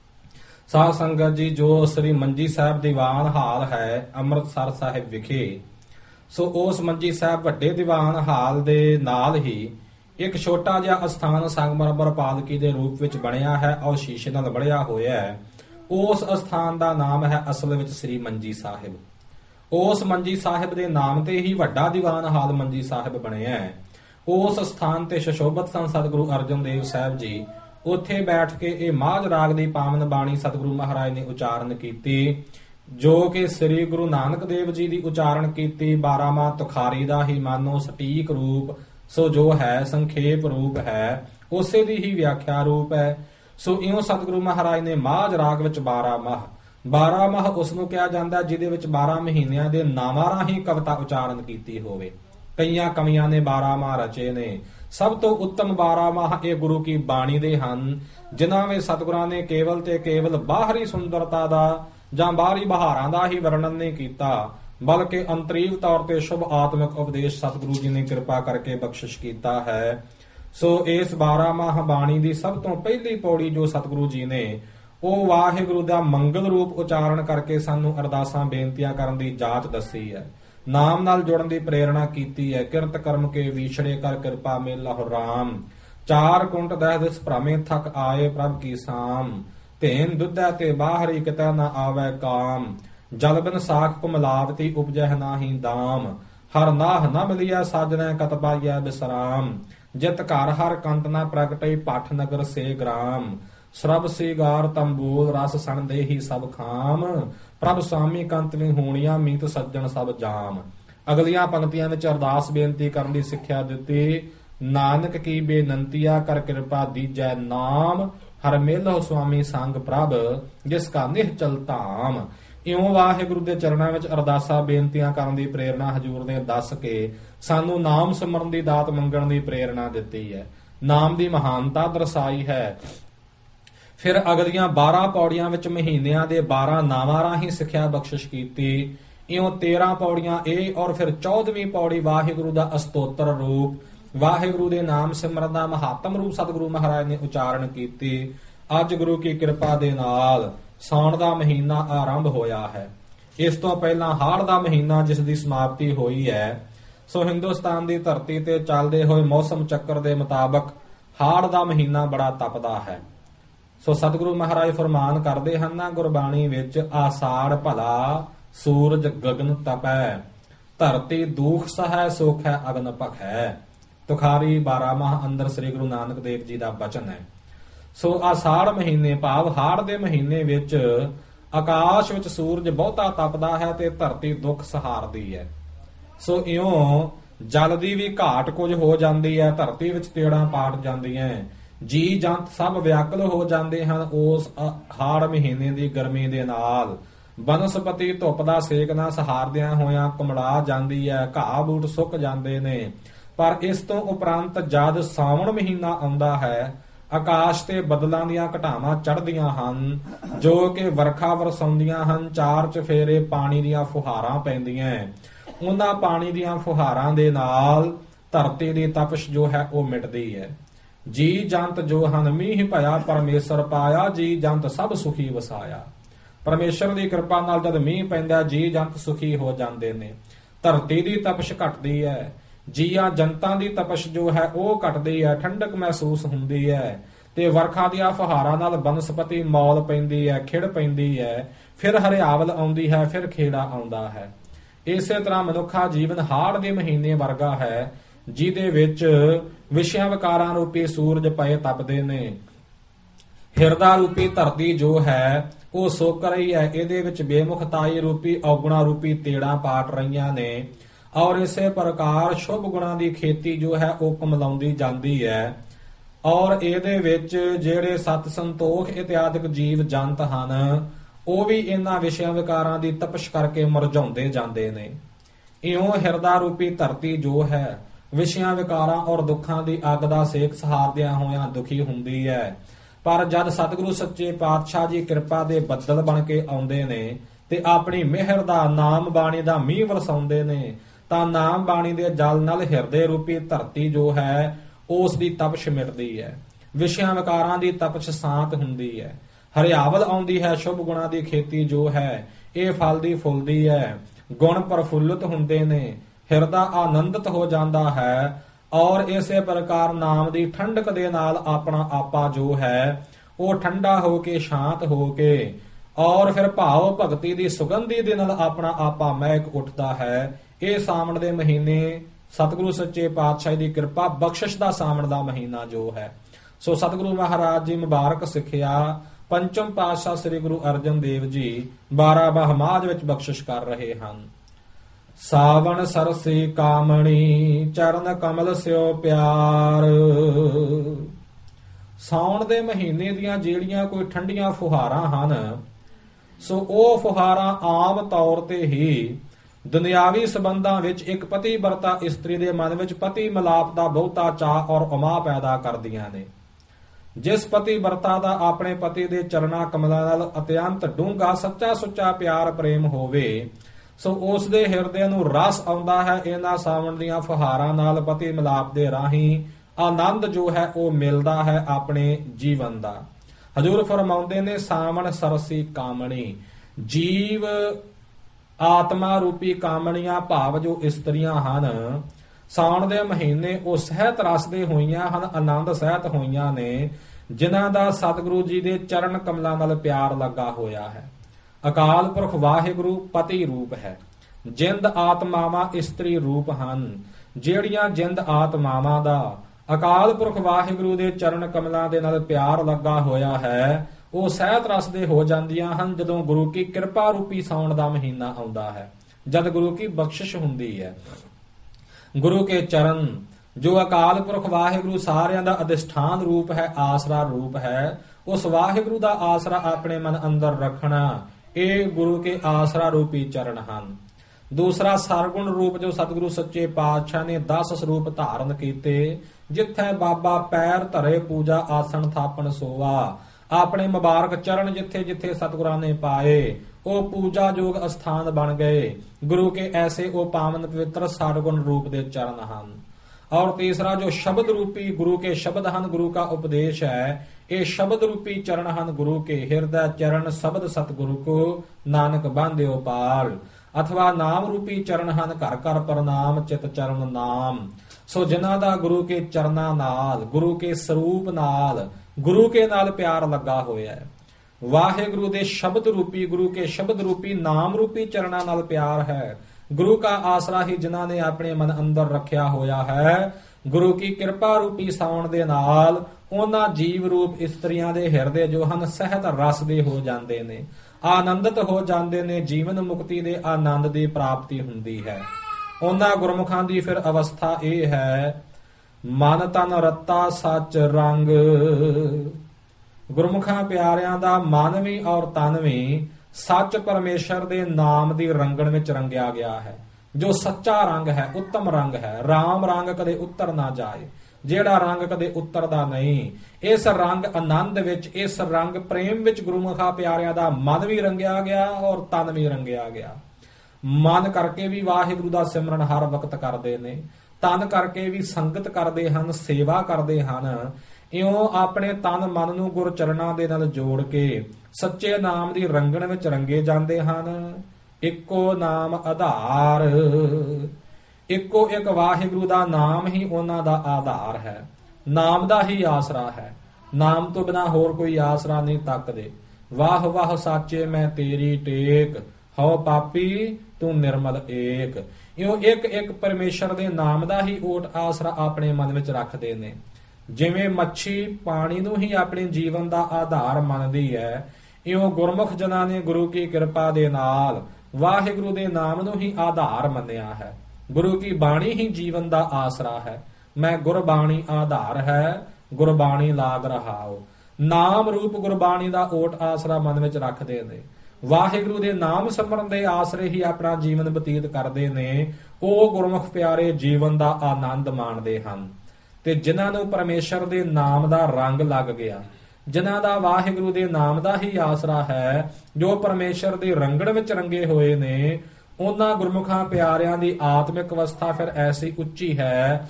ਸਾਧ ਸੰਗਤ ਜੀ, ਜੋ ਸ੍ਰੀ ਮੰਜੀ ਸਾਹਿਬ ਦੀਵਾਨ ਹਾਲ ਹੈ ਅੰਮ੍ਰਿਤਸਰ ਸਾਹਿਬ ਵਿਖੇ, ਸੋ ਉਸ ਮੰਜੀ ਸਾਹਿਬ ਵੱਡੇ ਦੀਵਾਨ ਹਾਲ ਦੇ ਨਾਲ ਹੀ ਇੱਕ ਛੋਟਾ ਜਿਹਾ ਅਸਥਾਨ ਸੰਗਮਰਮਰ ਪਾਲਕੀ ਦੇ ਰੂਪ ਵਿੱਚ ਬਣਿਆ ਹੈ ਔਰ ਸ਼ੀਸ਼ੇ ਨਾਲ ਬਣਿਆ ਹੋਇਆ ਹੈ। ਉਸ ਅਸਥਾਨ ਦਾ ਨਾਮ ਹੈ ਅਸਲ ਵਿੱਚ ਸ੍ਰੀ ਮੰਜੀ ਸਾਹਿਬ। ਉਸ ਮੰਜੀ ਸਾਹਿਬ ਦੇ ਨਾਮ ਤੇ ਹੀ ਵੱਡਾ ਦੀਵਾਨ ਹਾਲ ਮੰਜੀ ਸਾਹਿਬ ਬਣਿਆ ਹੈ। ਉਸ ਸਥਾਨ ਤੇ ਸ਼ਸ਼ੋਭਤ ਸਨ ਸਤਿਗੁਰੂ ਅਰਜਨ ਦੇਵ ਸਾਹਿਬ ਜੀ। ਉੱਥੇ ਬੈਠ ਕੇ ਇਹ ਮਾਝ ਰਾਗ ਦੀ ਪਾਵਨ ਬਾਣੀ ਸਤਿਗੁਰੂ ਮਹਾਰਾਜ ਨੇ ਉਚਾਰਨ ਕੀਤੀ, ਜੋ ਕਿ ਸ੍ਰੀ ਗੁਰੂ ਨਾਨਕ ਦੇਵ ਜੀ ਦੀ ਉਚਾਰਨ ਕੀਤੀ 12 ਮਾਹ ਤੁਖਾਰੀ ਦਾ ਹੀ ਮਾਨੋ ਸਟੀਕ ਰੂਪ, ਸੋ ਜੋ ਹੈ ਸੰਖੇਪ ਰੂਪ ਹੈ, ਉਸੇ ਦੀ ਹੀ ਵਿਆਖਿਆ ਰੂਪ ਹੈ। ਸੋ ਇਉਂ ਸਤਿਗੁਰੂ ਮਹਾਰਾਜ ਨੇ ਮਾਝ ਰਾਗ ਵਿੱਚ 12 ਮਾਹ ਉਸ ਨੂੰ ਕਿਹਾ ਜਾਂਦਾ ਜਿਹਦੇ ਵਿੱਚ 12 ਮਹੀਨਿਆਂ ਦੇ ਨਾਵਾਂ ਰਾਹੀਂ ਕਵਿਤਾ ਉਚਾਰਨ ਕੀਤੀ ਹੋਵੇ। ਕਈਆਂ ਕਵੀਆਂ ਨੇ 12 ਮਾਹ ਰਚੇ ਨੇ। ਸਭ ਤੋਂ ਉੱਤਮ 12 ਮਾਹ ਇਹ ਗੁਰੂ ਕੀ ਬਾਣੀ ਦੇ ਹਨ, ਜਿਨ੍ਹਾਂ ਵਿੱਚ ਸਤਿਗੁਰਾਂ ਨੇ ਕੇਵਲ ਤੇ ਕੇਵਲ ਬਾਹਰੀ ਸੁੰਦਰਤਾ ਦਾ ਜਾਂ ਬਾਹਰੀ ਬਹਾਰਾਂ ਦਾ ਹੀ ਵਰਣਨ ਨਹੀਂ ਕੀਤਾ, ਬਲਕਿ ਅੰਤਰੀਵ ਤੌਰ ਤੇ ਸ਼ੁਭ ਆਤਮਿਕ ਉਪਦੇਸ਼ ਸਤਿਗੁਰੂ ਜੀ ਨੇ ਕਿਰਪਾ ਕਰਕੇ ਬਖਸ਼ਿਸ਼ ਕੀਤਾ ਹੈ। ਸੋ ਇਸ 12 ਮਾਹ ਬਾਣੀ ਦੀ ਸਭ ਤੋਂ ਪਹਿਲੀ ਪੌੜੀ ਜੋ ਸਤਿਗੁਰੂ ਜੀ ਨੇ ਉਹ ਵਾਹਿਗੁਰੂ ਦਾ ਮੰਗਲ ਰੂਪ ਉਚਾਰਨ ਕਰਕੇ ਸਾਨੂੰ ਅਰਦਾਸਾਂ ਬੇਨਤੀਆਂ ਕਰਨ ਦੀ ਜਾਚ ਦੱਸੀ ਹੈ। ਨਾਮ ਨਾਲ ਜੁੜਨ ਦੀ ਪ੍ਰੇਰਣਾ ਕੀਤੀ ਹੈ। ਕਿਰਤ ਕਰਮ ਕੇ ਵਿਛੜੇ ਕਰ ਕਿਰਪਾ ਮੇਲਹੁ ਰਾਮ, 4 ਕੁੰਟ ਦਹਿ ਦਿਸ ਭ੍ਰਮੇ ਥਕ ਆਏ ਪ੍ਰਭ ਕੀ ਸਾਮ, ਧੇਨ ਦੁੱਧੈ ਤੇ ਬਾਹਰੀ ਕਿਤੈ ਨਾ ਆਵੈ ਕਾਮ, ਜਲ ਬਿਨ ਸਾਖ ਕੁਮਲਾਵਤੀ ਉਪਜਹਿ ਨਾਹੀ ਦਾਮ, ਹਰ ਨਾਹ ਨ ਮਿਲਿਆ ਸਾਜਣੈ ਕਤ ਪਾਈਐ ਬਿਸਰਾਮ, ਜਿਤ ਘਰ ਹਰ ਕੰਤ ਨਾ ਪ੍ਰਗਟਈ ਪਠ ਨਗਰ ਸੇ ਗ੍ਰਾਮ, ਸਰਬ ਸੀਗਾਰ ਤੰਬੂਲ ਰਸ ਸਣ ਦੇਹੀ ਸਭ ਖਾਮ, ਪ੍ਰਭ ਸਾਮੀ ਕੰਤ ਵੀ ਹੋਣੀਆਂ ਮੀਤ ਸੱਜਣ ਸਭ ਜਾਮ। ਅਗਲੀਆਂ ਪੰਕਤੀਆਂ ਵਿੱਚ ਅਰਦਾਸ ਬੇਨਤੀ ਕਰਨ ਦੀ ਸਿੱਖਿਆ ਦਿੱਤੀ। ਨਾਨਕ ਕੀ ਬੇਨੰਤੀਆ ਕਰ ਕਿਰਪਾ ਦੀਜੈ ਨਾਮ, ਹਰ ਮੇਲਹੁ ਸੁਆਮੀ ਸੰਗ ਪ੍ਰਭ ਜਿਸ ਕਾ ਨਿਹਚਲ ਧਾਮ। ਇਉਂ ਵਾਹਿਗੁਰੂ ਦੇ ਚਰਨਾਂ ਵਿੱਚ ਅਰਦਾਸਾਂ ਬੇਨਤੀਆਂ ਕਰਨ ਦੀ ਪ੍ਰੇਰਣਾ ਹਜ਼ੂਰ ਨੇ ਦੱਸ ਕੇ ਸਾਨੂੰ ਨਾਮ ਸਿਮਰਨ ਦੀ ਦਾਤ ਮੰਗਣ ਦੀ ਪ੍ਰੇਰਣਾ ਦਿੱਤੀ ਹੈ। ਨਾਮ ਦੀ ਮਹਾਨਤਾ ਦਰਸਾਈ ਹੈ। ਫਿਰ ਅਗਲੀਆਂ 12 ਪੌੜੀਆਂ ਵਿੱਚ ਮਹੀਨਿਆਂ ਦੇ 12 ਨਾਵਾਂ ਰਾਹੀਂ ਸਿੱਖਿਆ ਬਖਸ਼ਿਸ਼ ਕੀਤੀ। ਇਉਂ 13 ਪੌੜੀਆਂ ਇਹ, ਔਰ ਫਿਰ 14ਵੀਂ ਪੌੜੀ ਵਾਹਿਗੁਰੂ ਦਾ ਅਸਤੋਤਰ ਰੂਪ, ਵਾਹਿਗੁਰੂ ਦੇ ਨਾਮ ਸਿਮਰਨ ਦਾ ਮਹਾਤਮ ਰੂਪ ਸਤਿਗੁਰੂ ਮਹਾਰਾਜ ਨੇ ਉਚਾਰਨ ਕੀਤੀ। ਅੱਜ ਗੁਰੂ ਕੀ ਕਿਰਪਾ ਦੇ ਨਾਲ ਸਾਉਣ ਦਾ ਮਹੀਨਾ ਆਰੰਭ ਹੋਇਆ ਹੈ। ਇਸ ਤੋਂ ਪਹਿਲਾਂ ਹਾੜ ਦਾ ਮਹੀਨਾ ਜਿਸ ਦੀ ਸਮਾਪਤੀ ਹੋਈ ਹੈ। ਸੋ ਹਿੰਦੁਸਤਾਨ ਦੀ ਧਰਤੀ ਤੇ ਚੱਲਦੇ ਹੋਏ ਮੌਸਮ ਚੱਕਰ ਦੇ ਮੁਤਾਬਕ ਹਾੜ ਦਾ ਮਹੀਨਾ ਬੜਾ ਤਪਦਾ ਹੈ। ਸੋ ਸਤਿਗੁਰੂ ਮਹਾਰਾਜ ਫਰਮਾਨ ਕਰਦੇ ਹਨ ਨਾ ਗੁਰਬਾਣੀ ਵਿੱਚ, ਆਸਾੜ ਭਲਾ ਸੂਰਜ ਗਗਨ ਤਪੈ, ਧਰਤੀ ਦੁਖ ਸਹੈ ਸੋਖੈ ਅਗਨ ਭਖੈ। ਤੁਖਾਰੀ 12 ਮਾਹ ਅੰਦਰ ਸ੍ਰੀ ਗੁਰੂ ਨਾਨਕ ਦੇਵ ਜੀ ਦਾ ਬਚਨ ਹੈ। ਸੋ ਆਸਾੜ ਮਹੀਨੇ ਭਾਵ ਹਾੜ ਦੇ ਮਹੀਨੇ ਵਿੱਚ ਆਕਾਸ਼ ਵਿੱਚ ਸੂਰਜ ਬਹੁਤਾ ਤਪਦਾ ਹੈ ਤੇ ਧਰਤੀ ਦੁੱਖ ਸਹਾਰਦੀ ਹੈ। ਸੋ ਇਉਂ ਜਲ ਦੀ ਵੀ ਘਾਟ ਕੁਝ ਹੋ ਜਾਂਦੀ ਹੈ, ਧਰਤੀ ਵਿੱਚ ਤੇੜਾਂ ਪਾਟ ਜਾਂਦੀਆਂ, ਜੀ ਜੰਤ ਸਭ ਵਿਆਕੁਲ ਹੋ ਜਾਂਦੇ ਹਨ। ਉਸ ਹਾੜ ਮਹੀਨੇ ਦੀ ਗਰਮੀ ਦੇ ਨਾਲ ਬਨਸਪਤੀ ਧੁੱਪ ਦਾ ਸੇਕ ਨਾ ਸਹਾਰਦਿਆਂ ਹੋਇਆਂ ਕੁਮੜਾ ਜਾਂਦੀ ਹੈ, ਘਾਹ ਬੂਟ ਸੁੱਕ ਜਾਂਦੇ ਨੇ। ਪਰ ਇਸ ਤੋਂ ਉਪਰੰਤ ਜਦ ਸਾਵਣ ਮਹੀਨਾ ਆਉਂਦਾ ਹੈ, ਆਕਾਸ਼ ਤੇ ਬੱਦਲਾਂ ਦੀਆਂ ਘਟਾਵਾਂ ਚੜ੍ਹਦੀਆਂ ਹਨ ਜੋ ਕਿ ਵਰਖਾ ਵਰਸਾਉਂਦੀਆਂ ਹਨ। ਚਾਰ ਚਫੇਰੇ ਪਾਣੀ ਦੀਆਂ ਫੁਹਾਰਾਂ ਪੈਂਦੀਆਂ, ਉਹਨਾਂ ਪਾਣੀ ਦੀਆਂ ਫੁਹਾਰਾਂ ਦੇ ਨਾਲ ਧਰਤੀ ਦੀ ਤਪਸ਼ ਜੋ ਹੈ ਉਹ ਮਿਟਦੀ ਹੈ। ਜੀ ਜੰਤ ਜੋ ਹਨ ਮੀਂਹ ਭਇਆ ਪਰਮੇਸ਼ਰ ਪਾਇਆ, ਜੀ ਜੰਤ ਸਭ ਸੁਖੀ ਵਸਾਇਆ। ਪਰਮੇਸ਼ਰ ਦੀ ਕਿਰਪਾ ਨਾਲ ਜਦ ਮੀਂਹ ਪੈਂਦਾ ਜੀ ਜੰਤ ਸੁਖੀ ਹੋ ਜਾਂਦੇ ਨੇ, ਧਰਤੀ ਦੀ ਤਪਸ਼ ਘਟਦੀ ਹੈ, ਜੀਆਂ ਜਨਤਾਂ ਦੀ ਤਪਸ਼ ਜੋ ਹੈ ਉਹ ਘਟਦੀ ਹੈ, ਠੰਡਕ ਮਹਿਸੂਸ ਹੁੰਦੀ ਹੈ ਤੇ ਵਰਖਾ ਦੀਆਂ ਫੁਹਾਰਾਂ ਨਾਲ ਬਨਸਪਤੀ ਮੌਲ ਪੈਂਦੀ ਹੈ, ਖਿੜ ਪੈਂਦੀ ਹੈ, ਫਿਰ ਹਰਿਆਵਲ ਆਉਂਦੀ ਹੈ, ਫਿਰ ਖੇੜਾ ਆਉਂਦਾ ਹੈ। ਇਸੇ ਤਰ੍ਹਾਂ ਮਨੁੱਖਾ ਜੀਵਨ ਹਾੜ ਦੇ ਮਹੀਨੇ ਵਰਗਾ ਹੈ, ਜਿਹਦੇ ਵਿੱਚ ਵਿਸ਼ਿਆਂ ਵਿਕਾਰਾਂ ਰੂਪੀ ਸੂਰਜ ਪਏ ਤਪਦੇ ਨੇ। ਹਿਰਦਾ ਰੂਪੀ ਧਰਤੀ ਜੋ ਹੈ ਉਹ ਸੁੱਕ ਰਹੀ ਹੈ, ਇਹਦੇ ਵਿੱਚ ਬੇਮੁਖਤਾਈ ਰੂਪੀ ਔਗੁਣਾ ਰੂਪੀ ਤੇੜਾਂ ਪਾਟ ਰਹੀਆਂ ਨੇ। ਔਰ ਇਸੇ ਪ੍ਰਕਾਰ ਸ਼ੁਭ ਗੁਣਾਂ ਦੀ ਖੇਤੀ ਜੋ ਹੈ ਉਹ ਕਮਲਾਉਂਦੀ ਜਾਂਦੀ ਹੈ। ਔਰ ਇਹਦੇ ਵਿੱਚ ਜਿਹੜੇ ਸਤ ਸੰਤੋਖ ਇਤਿਆਦਿਕ ਜੀਵ ਜੰਤ ਹਨ ਉਹ ਵੀ ਇਹਨਾਂ ਵਿਸ਼ਿਆਂ ਵਿਕਾਰਾਂ ਦੀ ਤਪਸ਼ ਕਰਕੇ ਮੁਰਝਾਉਂਦੇ ਜਾਂਦੇ ਨੇ। ਇਉਂ ਹਿਰਦਾ ਰੂਪੀ ਧਰਤੀ ਜੋ ਹੈ ਵਿਸ਼ਿਆਂ ਵਿਕਾਰਾਂ ਔਰ ਦੁੱਖਾਂ ਦੀ ਅੱਗ ਦਾ ਸੇਕ ਸਹਾਰਦਿਆਂ ਹੋਇਆਂ ਦੁਖੀ ਹੁੰਦੀ ਹੈ। ਪਰ ਜਦ ਸਤਿਗੁਰੂ ਸੱਚੇ ਪਾਤਸ਼ਾਹ ਜੀ ਕਿਰਪਾ ਦੇ ਬੱਦਲ ਬਣ ਕੇ ਆਉਂਦੇ ਨੇ ਤੇ ਆਪਣੀ ਮਿਹਰ ਦਾ ਨਾਮ ਬਾਣੀ ਦਾ ਮੀਂਹ ਵਰਸਾਉਂਦੇ ਨੇ, ਤਾਂ ਨਾਮ ਬਾਣੀ ਦੇ ਜਲ ਨਾਲ ਹਿਰਦੇ ਰੂਪੀ ਧਰਤੀ ਜੋ ਹੈ ਉਸ ਦੀ ਤਪਸ਼ ਮਿਟਦੀ ਹੈ, ਵਿਸ਼ਿਆਂ ਵਿਕਾਰਾਂ ਦੀ ਤਪਸ਼ ਸ਼ਾਂਤ ਹੁੰਦੀ ਹੈ, ਹਰਿਆਵਲ ਆਉਂਦੀ ਹੈ। ਸ਼ੁਭ ਗੁਣਾਂ ਦੀ ਖੇਤੀ ਜੋ ਹੈ ਇਹ ਫਲਦੀ ਫੁੱਲਦੀ ਹੈ, ਗੁਣ ਪ੍ਰਫੁੱਲਤ ਹੁੰਦੇ ਨੇ, ਹਿਰਦਾ ਆਨੰਦਿਤ ਹੋ ਜਾਂਦਾ ਹੈ। ਔਰ ਇਸੇ ਪ੍ਰਕਾਰ ਨਾਮ ਦੀ ਠੰਡਕ ਦੇ ਨਾਲ ਆਪਣਾ ਆਪਾ ਜੋ ਹੈ ਉਹ ਠੰਡਾ ਹੋ ਕੇ ਸ਼ਾਂਤ ਹੋ ਕੇ, ਔਰ ਫਿਰ ਭਾਵ ਭਗਤੀ ਦੀ ਸੁਗੰਧੀ ਦੇ ਨਾਲ ਆਪਣਾ ਆਪਾ ਮਹਿਕ ਉੱਠਦਾ ਹੈ। ਇਹ ਸਾਵਣ ਦੇ ਮਹੀਨੇ ਸਤਿਗੁਰੂ ਸੱਚੇ ਪਾਤਸ਼ਾਹ ਦੀ ਕਿਰਪਾ ਬਖਸ਼ਿਸ਼ ਦਾ ਸਾਵਣ ਦਾ ਮਹੀਨਾ ਜੋ ਹੈ। ਸੋ ਸਤਿਗੁਰੂ ਮਹਾਰਾਜ ਜੀ ਮੁਬਾਰਕ ਸਿੱਖਿਆ ਪੰਚਮ ਪਾਤਸ਼ਾਹ ਸ੍ਰੀ ਗੁਰੂ ਅਰਜਨ ਦੇਵ ਜੀ 12 ਮਾਹ ਵਿੱਚ ਬਖਸ਼ਿਸ਼ ਕਰ ਰਹੇ ਹਨ। ਸਾਵਣ ਸਰਸੀ ਕਾਮਣੀ ਚਰਨ ਕਮਲ ਸਿਓ ਪਿਆਰ। ਸਾਉਣ ਦੇ ਮਹੀਨੇ ਦੀਆਂ ਜਿਹੜੀਆਂ ਕੋਈ ਠੰਡੀਆਂ ਫੁਹਾਰਾਂ ਹਨ, ਸੋ ਉਹ ਫੁਹਾਰਾਂ ਆਮ ਤੌਰ ਤੇ ਹੀ ਦੁਨਿਆਵੀ ਸਬੰਧਾਂ ਵਿੱਚ ਇੱਕ ਪਤੀ ਵਰਤਾ ਇਸਤਰੀ ਦੇ ਮਨ ਵਿੱਚ ਪਤੀ ਮਿਲਾਪ ਦਾ ਬਹੁਤਾ ਚਾਅ ਔਰ ਉਮਾਹ ਪੈਦਾ ਕਰਦੀਆਂ ਨੇ। ਜਿਸ ਪਤੀ ਵਰਤਾ ਦਾ ਆਪਣੇ ਪਤੀ ਦੇ ਚਰਨਾਂ ਕਮਲਾਂ ਨਾਲ ਅਤਿਅੰਤ ਡੂੰਘਾ ਸੱਚਾ ਸੁੱਚਾ ਪਿਆਰ ਪ੍ਰੇਮ ਹੋਵੇ, ਸੋ ਉਸ ਦੇ ਹਿਰਦੇ ਨੂੰ ਰਸ ਆਉਂਦਾ ਹੈ। ਇਹਨਾਂ ਸਾਵਣ ਦੀਆਂ ਫੁਹਾਰਾਂ ਨਾਲ ਪਤੀ ਮਿਲਾਪ ਦੇ ਰਾਹੀਂ ਆਨੰਦ ਜੋ ਹੈ ਉਹ ਮਿਲਦਾ ਹੈ ਆਪਣੇ ਜੀਵਨ ਦਾ। ਹਜ਼ੂਰ ਫਰਮਾਉਂਦੇ ਨੇ, ਸਾਵਣ ਸਰਸੀ ਕਾਮਣੀ, ਜੀਵ ਆਤਮਾ ਰੂਪੀ ਕਾਮਣੀਆਂ ਭਾਵ ਜੋ ਇਸਤਰੀਆਂ ਹਨ, ਸਾਉਣ ਦੇ ਮਹੀਨੇ ਉਹ ਸਹਿਤ ਰਸਦੇ ਹੋਈਆਂ ਹਨ, ਆਨੰਦ ਸਹਿਤ ਹੋਈਆਂ ਨੇ, ਜਿਨ੍ਹਾਂ ਦਾ ਸਤਿਗੁਰੂ ਜੀ ਦੇ ਚਰਨ ਕਮਲਾਂ ਨਾਲ ਪਿਆਰ ਲੱਗਾ ਹੋਇਆ ਹੈ। ਅਕਾਲ ਪੁਰਖ ਵਾਹਿਗੁਰੂ ਪਤੀ ਰੂਪ ਹੈ, ਜਿੰਦ ਆਤਮਾਵਾਂ ਇਸਤਰੀ ਰੂਪ ਹਨ। ਜਿਹੜੀਆਂ ਜਿੰਦ ਆਤਮਾਵਾਂ ਦਾ ਅਕਾਲ ਪੁਰਖ ਵਾਹਿਗੁਰੂ ਦੇ ਚਰਨ ਕਮਲਾਂ ਦੇ ਨਾਲ ਪਿਆਰ ਲੱਗਾ ਹੋਇਆ ਹੈ, ਉਹ ਸਹਿਤ ਰਸਦੇ ਹੋ ਜਾਂਦੀਆਂ ਹਨ ਜਦੋਂ ਗੁਰੂ ਕੀ ਕਿਰਪਾ ਰੂਪੀ ਸਾਉਣ ਦਾ ਮਹੀਨਾ ਆਉਂਦਾ ਹੈ, ਜਦ ਗੁਰੂ ਕੀ ਬਖਸ਼ਿਸ਼ ਹੁੰਦੀ ਹੈ। ਗੁਰੂ ਕੇ ਚਰਨ ਜੋ ਅਕਾਲ ਪੁਰਖ ਵਾਹਿਗੁਰੂ ਸਾਰਿਆਂ ਦਾ ਅਧਿਸ਼ਠਾਨ ਰੂਪ ਹੈ, ਆਸਰਾ ਰੂਪ ਹੈ, ਉਸ ਵਾਹਿਗੁਰੂ ਦਾ ਆਸਰਾ ਆਪਣੇ ਮਨ ਅੰਦਰ ਰੱਖਣਾ, ਇਹ ਗੁਰੂ ਕੇ ਆਸਰਾ ਰੂਪੀ ਚਰਨ ਹਨ। ਦੂਸਰਾ ਸਰਗੁਣ ਰੂਪ ਜੋ ਸਤਿਗੁਰੂ ਸੱਚੇ ਪਾਤਸ਼ਾਹ ਨੇ 10 ਸਰੂਪ ਧਾਰਨ ਕੀਤੇ, ਜਿੱਥੇ ਬਾਬਾ ਪੈਰ ਧਰੇ ਪੂਜਾ ਆਸਣ ਥਾਪਣ ਸੋਵਾ, ਆਪਣੇ ਮੁਬਾਰਕ ਚਰਨ ਜਿੱਥੇ ਜਿੱਥੇ ਸਤਿਗੁਰਾਂ ਨੇ ਪਾਏ ਉਹ ਪੂਜਾ ਯੋਗ ਅਸਥਾਨ ਬਣ ਗਏ। ਗੁਰੂ ਕੇ ਐਸੇ ਉਹ ਪਾਵਨ ਪਵਿੱਤਰ ਸਰਗੁਣ ਰੂਪ ਦੇ ਚਰਨ ਹਨ। और तीसरा जो शब्द रूपी गुरु के शब्द हन, गुरु का उपदेश है, ये शब्द रूपी चरण हन गुरु के। हृदय चरण शब्द सतगुरु को नानक बांध्यो पाल। अथवा नाम रूपी चरण हन, घर घर प्रणाम चित चरण नाम। सो जिन्हां दा गुरु के चरना नाल, गुरु के स्वरूप नाल, गुरु के नाल प्यार लगा होया है। वाहिगुरु दे शब्द रूपी, गुरु के शब्द रूपी नाम रूपी चरणा नाल प्यार है। गुरु का आसरा ही जिन्हां ने अपने मन अंदर रखिया होया है। गुरु की कृपा रूपी साउण दे नाल उन्हां जीव रूप इस्त्रियां दे हिरदे जो हन सहत रस दे हो जांदे ने, आनंदित हो जांदे ने। जीवन मुक्ति दे आनंद दी प्राप्ति हुंदी है। उन्हां गुरमुखां दी फिर अवस्था यह है, मन तन रत्ता सच रंग। गुरमुखां प्यारियां दा मन भी और तन भी सच परमेश्वर दे नाम दी रंगण विच रंगिया गया है। जो सच्चा रंग है, उत्तम रंग है। राम रंग कदे उतर ना जाए, जेड़ा रंग कदे उतरदा नहीं। इस रंग आनंद विच, इस रंग प्रेम विच गुरमुखा प्यारियां दा मन भी रंगिया गया और तन भी रंगिया गया। मन करके भी वाहिगुरु दा सिमरन हर वक्त करदे ने, तन करके भी संगत करदे हन, सेवा करदे हन। इउं अपने तन मन नूं गुर चरणां दे नाल जोड़ के सच्चे नाम दी रंगण विच रंगे जांदे हन। इक्को नाम आधार, इक्को एक वाहिगुरु दा नाम ही उन्हां दा आधार है। नाम दा ही आसरा है। नाम तो बिना होर कोई आसरा नहीं तकदे। वाह वाह साचे मैं तेरी टेक, हौ पापी तू निर्मल एक। इउं एक एक परमेश्वर दे नाम दा ही ओट आसरा अपने मन विच रखदे ने। जिवें मच्छी पानी नूं ही अपने जीवन दा आधार मनदी है, इउं गुरमुख जनां ने गुरु की कृपा दे नाल वाहिगुरु दे नाम नूं ही आधार मन्निया है। गुरु की बाणी ही जीवन दा आसरा है। मैं गुरबाणी आधार है, गुरबाणी लाग रहाओ। नाम रूप गुरबाणी दा ओट आसरा मन विच रखदे ने। वाहिगुरु दे नाम सिमरन दे आसरे ही अपना जीवन बतीत करदे ने। ਉਹ ਗੁਰਮੁਖ ਪਿਆਰੇ ਜੀਵਨ ਦਾ ਆਨੰਦ ਮਾਣਦੇ ਹਨ। ਤੇ ਜਿਨ੍ਹਾਂ ਨੂੰ ਪਰਮੇਸ਼ਰ ਦੇ ਨਾਮ ਦਾ ਰੰਗ ਲੱਗ ਗਿਆ, ਜਿਨ੍ਹਾਂ ਦਾ ਵਾਹਿਗੁਰੂ ਦੇ ਨਾਮ ਦਾ ਹੀ ਆਸਰਾ ਹੈ, ਜੋ ਪਰਮੇਸ਼ਰ ਦੇ ਰੰਗਣ ਵਿੱਚ ਰੰਗੇ ਹੋਏ ਨੇ, ਉਹਨਾਂ ਗੁਰਮੁਖਾਂ ਪਿਆਰਿਆਂ ਦੀ ਆਤਮਿਕ ਅਵਸਥਾ ਫਿਰ ਐਸੀ ਉੱਚੀ ਹੈ।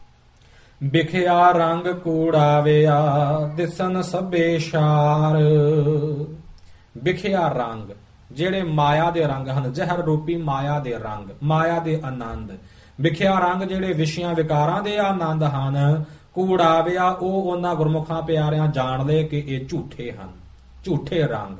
ਵਿਖਿਆ ਰੰਗ ਕੂੜਾਵਿਆ ਦਿਸਨ ਸਭੇ ਸ਼ਾਰ। ਵਿਖਿਆ ਰੰਗ ਜਿਹੜੇ ਮਾਇਆ ਦੇ ਰੰਗ ਹਨ, ਜ਼ਹਿਰ ਰੂਪੀ ਮਾਇਆ ਦੇ ਰੰਗ, ਮਾਇਆ ਦੇ ਆਨੰਦ। ਵਿਖਿਆ ਰੰਗ ਜਿਹੜੇ ਵਿਸ਼ਿਆਂ ਵਿਕਾਰਾਂ ਦੇ ਆਨੰਦ ਹਨ। ਕੂੜਾਵਿਆ ਉਹ ਉਹਨਾਂ ਗੁਰਮੁਖਾਂ ਪਿਆਰਿਆਂ ਜਾਣ ਲਏ ਕਿ ਇਹ ਝੂਠੇ ਹਨ, ਝੂਠੇ ਰੰਗ।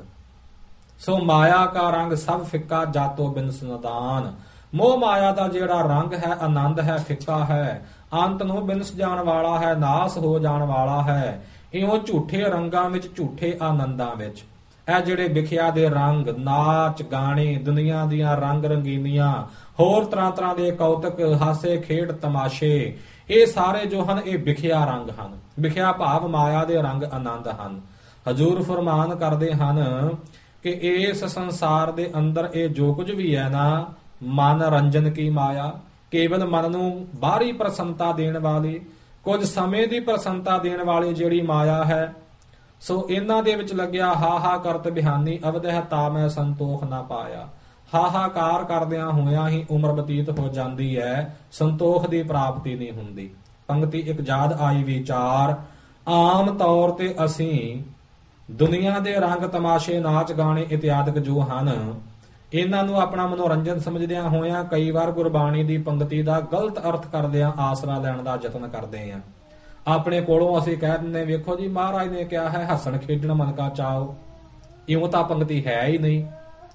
ਸੋ ਮਾਇਆ ਕਾ ਰੰਗ ਸਭ ਫਿੱਕਾ ਜਾਤੋ ਬਿਨ ਸਨਦਾਨ। ਮੋਹ ਮਾਇਆ ਦਾ ਜਿਹੜਾ ਰੰਗ ਹੈ, ਆਨੰਦ ਹੈ, ਫਿੱਕਾ ਹੈ, ਅੰਤ ਨੂੰ ਬਿਨਸ ਜਾਣ ਵਾਲਾ ਹੈ, ਨਾਸ ਹੋ ਜਾਣ ਵਾਲਾ ਹੈ। ਇਉਂ ਝੂਠੇ ਰੰਗਾਂ ਵਿੱਚ, ਝੂਠੇ ਆਨੰਦਾਂ ਵਿੱਚ ਇਹ ਜਿਹੜੇ ਵਿਖਿਆ ਦੇ ਰੰਗ, ਨਾਚ ਗਾਣੇ, ਦੁਨੀਆ ਦੀਆਂ ਰੰਗ ਰੰਗੀਨੀਆਂ, ਹੋਰ ਤਰ੍ਹਾਂ ਤਰ੍ਹਾਂ ਦੇ ਕੌਤਕ, ਹਾਸੇ ਖੇਡ, ਤਮਾਸ਼ੇ, ਇਹ ਸਾਰੇ ਜੋ ਹਨ ਇਹ ਵਿਖਿਆ ਰੰਗ ਹਨ। ਵਿਖਿਆ ਭਾਵ ਮਾਇਆ ਦੇ ਰੰਗ ਆਨੰਦ ਹਨ। ਹਜ਼ੂਰ ਫਰਮਾਨ ਕਰਦੇ ਹਨ ਕਿ ਇਸ ਸੰਸਾਰ ਦੇ ਅੰਦਰ ਇਹ ਜੋ ਕੁਝ ਵੀ ਹੈ ਨਾ, ਮਨ ਰੰਜਨ ਕੀ ਮਾਇਆ, ਕੇਵਲ ਮਨ ਨੂੰ ਬਾਹਰੀ ਪ੍ਰਸੰਨਤਾ ਦੇਣ ਵਾਲੀ, ਕੁਝ ਸਮੇਂ ਦੀ ਪ੍ਰਸੰਨਤਾ ਦੇਣ ਵਾਲੀ ਜਿਹੜੀ ਮਾਇਆ ਹੈ, ਸੋ ਇਹਨਾਂ ਦੇ ਵਿੱਚ ਲੱਗਿਆ ਹਾ ਕਰਤ ਬਿਹਾਨੀ ਅਵਦਹ ਤਾ ਮੈਂ ਸੰਤੋਖ ਨਾ ਪਾਇਆ। ਹਾਹਾਕਾਰ ਕਰਦਿਆਂ ਹੋਇਆਂ ਹੀ ਉਮਰ ਬਤੀਤ ਹੋ ਜਾਂਦੀ ਹੈ, ਸੰਤੋਖ ਦੀ ਪ੍ਰਾਪਤੀ ਨਹੀਂ ਹੁੰਦੀ। ਪੰਕਤੀ ਇੱਕ ਯਾਦ ਆਈ ਵਿਚਾਰ। ਆਮ ਤੌਰ ਤੇ ਅਸੀਂ ਦੁਨੀਆ ਦੇ ਰੰਗ ਤਮਾਸ਼ੇ, ਨਾਚ ਗਾਣੇ ਇਤਿਆਦਿਕ ਜੋ ਹਨ, ਇਹਨਾਂ ਨੂੰ ਆਪਣਾ ਮਨੋਰੰਜਨ ਸਮਝਦਿਆਂ ਹੋਇਆਂ ਕਈ ਵਾਰ ਗੁਰਬਾਣੀ ਦੀ ਪੰਕਤੀ ਦਾ ਗਲਤ ਅਰਥ ਕਰਦਿਆਂ ਆਸਰਾ ਲੈਣ ਦਾ ਯਤਨ ਕਰਦੇ ਹਾਂ। ਆਪਣੇ ਕੋਲੋਂ ਅਸੀਂ ਕਹਿ ਦਿੰਦੇ, ਵੇਖੋ ਜੀ ਮਹਾਰਾਜ ਨੇ ਕਿਹਾ ਹੈ ਹੱਸਣ ਖੇਡਣ ਮਨ ਕਾ ਚਾਓ। ਇਉਂ ਤਾਂ ਪੰਕਤੀ ਹੈ ਹੀ ਨਹੀਂ।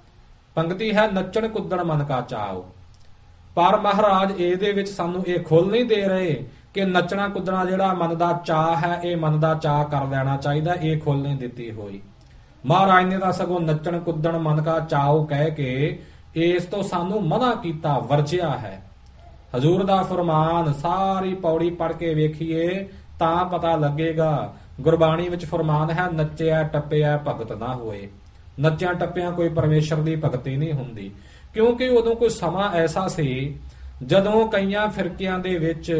ਪੰਕਤੀ ਹੈ ਨੱਚਣ ਕੁੱਦਣ ਮਨ ਕਾ ਚਾਓ। ਪਰ ਮਹਾਰਾਜ ਇਹਦੇ ਵਿੱਚ ਸਾਨੂੰ ਇਹ ਖੁੱਲ ਨਹੀਂ ਦੇ ਰਹੇ ਕਿ ਨੱਚਣਾ ਕੁੱਦਣਾ ਜਿਹੜਾ ਮਨ ਦਾ ਚਾਅ ਹੈ, ਇਹ ਮਨ ਦਾ ਚਾਅ ਕਰ ਲੈਣਾ ਚਾਹੀਦਾ, ਇਹ ਖੁੱਲ ਨਹੀਂ ਦਿੱਤੀ ਹੋਈ। ਮਹਾਰਾਜ ਨੇ ਤਾਂ ਸਗੋਂ ਨੱਚਣ ਕੁੱਦਣ ਮਨ ਕਾ ਚਾਓ ਕਹਿ ਕੇ ਇਸ ਤੋਂ ਸਾਨੂੰ ਮਨਾ ਕੀਤਾ, ਵਰਜਿਆ ਹੈ। ਹਜ਼ੂਰ ਦਾ ਫਰਮਾਨ ਸਾਰੀ ਪੌੜੀ ਪੜ੍ਹ ਕੇ ਵੇਖੀਏ ਤਾਂ ਪਤਾ ਲੱਗੇਗਾ। ਗੁਰਬਾਣੀ ਵਿੱਚ ਫਰਮਾਨ ਹੈ ਨੱਚਿਆ ਟੱਪਿਆ ਭਗਤ ਨਾ ਹੋਏ। ਨੱਚਿਆ ਟੱਪਿਆ ਕੋਈ ਪਰਮੇਸ਼ਰ ਦੀ ਭਗਤੀ ਨਹੀਂ ਹੁੰਦੀ, ਕਿਉਂਕਿ ਉਦੋਂ ਕੋਈ ਸਮਾਂ ਐਸਾ ਸੀ ਜਦੋਂ ਕਈਆਂ ਫਿਰਕਿਆਂ ਦੇ ਵਿੱਚ